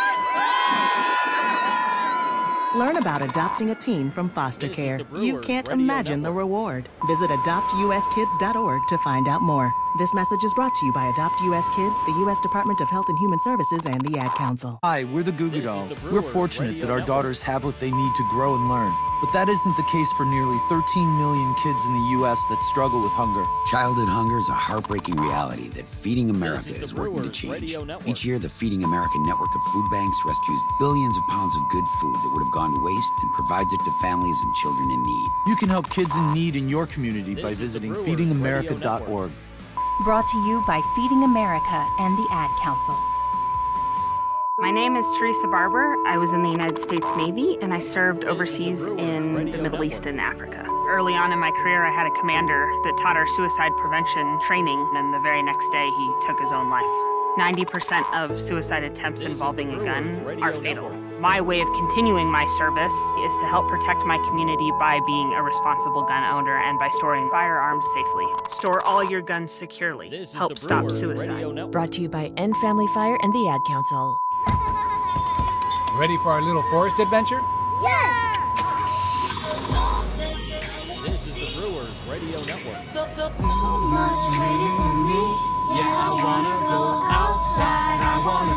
Learn about adopting a teen from foster care. You can't imagine the reward. Visit adoptuskids.org to find out more. This message is brought to you by Adopt US Kids, the U.S. Department of Health and Human Services, and the Ad Council. Hi, we're the Goo Goo Dolls. We're fortunate that our daughters have what they need to grow and learn. But that isn't the case for nearly 13 million kids in the U.S. that struggle with hunger. Childhood hunger is a heartbreaking reality that Feeding America is working to change. Each year, the Feeding America network of food banks rescues billions of pounds of good food that would have gone to waste and provides it to families and children in need. You can help kids in need in your community by visiting feedingamerica.org. Brought to you by Feeding America and the Ad Council. My name is Teresa Barber. I was in the United States Navy, and I served overseas in the Middle East and Africa. Early on in my career, I had a commander that taught our suicide prevention training, and the very next day, he took his own life. 90% of suicide attempts involving a gun are fatal. My way of continuing my service is to help protect my community by being a responsible gun owner and by storing firearms safely. Store all your guns securely. Help stop suicide. Brought to you by End Family Fire and the Ad Council. Ready for our little forest adventure? Yes! This is the Brewers Radio Network. So much waiting for me. Yeah, I wanna go outside. I wanna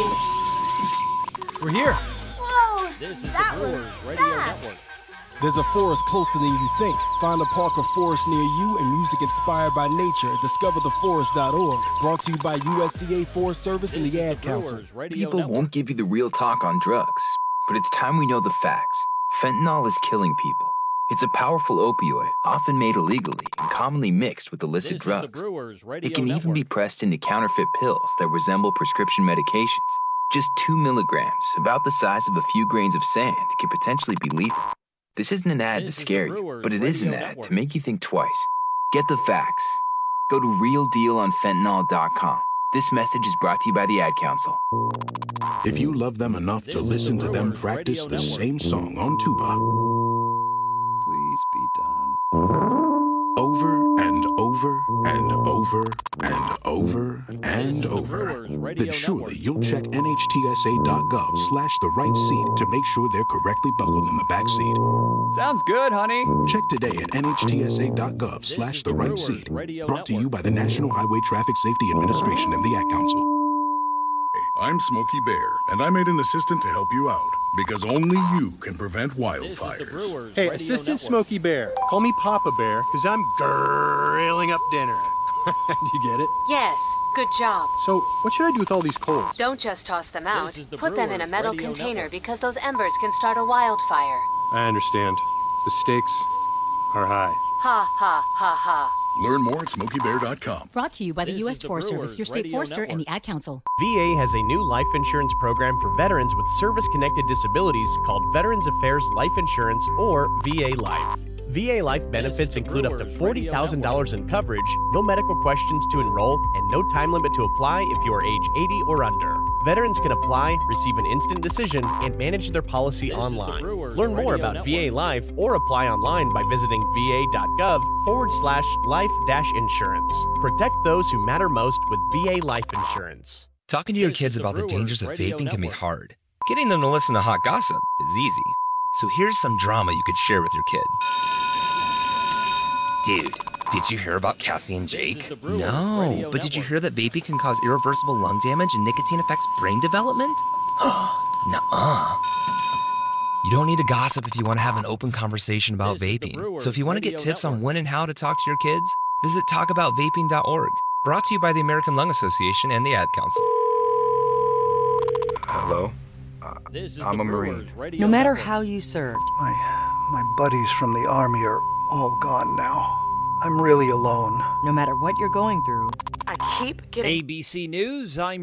be. We're here. Whoa! This is that the Brewers was Radio fast. Network. There's a forest closer than you think. Find a park or forest near you and music inspired by nature at discovertheforest.org. Brought to you by USDA Forest Service and the Ad Council. People won't give you the real talk on drugs, but it's time we know the facts. Fentanyl is killing people. It's a powerful opioid, often made illegally and commonly mixed with illicit drugs. It can even be pressed into counterfeit pills that resemble prescription medications. Just 2 milligrams, about the size of a few grains of sand, can potentially be lethal. This isn't an ad to scare you, but it is an ad to make you think twice. Get the facts. Go to realdealonfentanyl.com. This message is brought to you by the Ad Council. If you love them enough to listen to them practice the same song on tuba, Please be done. over and over and over and over and over, then surely you'll check NHTSA.gov/the-right seat to make sure they're correctly buckled in the back seat. Sounds good, honey. Check today at NHTSA.gov/the-right seat. Brought to you by the National Highway Traffic Safety Administration and the Ad Council. I'm Smokey Bear, and I made an assistant to help you out, because only you can prevent wildfires. Hey, Assistant Smokey Bear, call me Papa Bear, because I'm grilling up dinner. Do you get it? Yes, good job. So, what should I do with all these coals? Don't just toss them out. Put them in a metal container because those embers can start a wildfire. I understand. The stakes are high. Ha ha ha ha. Learn more at SmokeyBear.com. Brought to you by the U.S. Forest Service, your state forester, and the Ad Council. VA has a new life insurance program for veterans with service-connected disabilities called Veterans Affairs Life Insurance, or VA Life. VA Life benefits include up to $40,000 in coverage, no medical questions to enroll, and no time limit to apply if you are age 80 or under. Veterans can apply, receive an instant decision, and manage their policy online. Learn more about VA Life or apply online by visiting va.gov/life-insurance. Protect those who matter most with VA Life Insurance. Talking to your kids about the dangers of vaping can be hard. Getting them to listen to hot gossip is easy. So here's some drama you could share with your kid. Dude, did you hear about Cassie and Jake? No, but did you hear that vaping can cause irreversible lung damage and nicotine affects brain development? Nuh-uh. You don't need to gossip if you want to have an open conversation about vaping. So if you want to get tips on when and how to talk to your kids, Visit talkaboutvaping.org. Brought to you by the American Lung Association and the Ad Council. Hello? I'm a Marine. No matter how you served. My buddies from the Army are all gone now. I'm really alone. No matter what you're going through. I keep getting... ABC News, I'm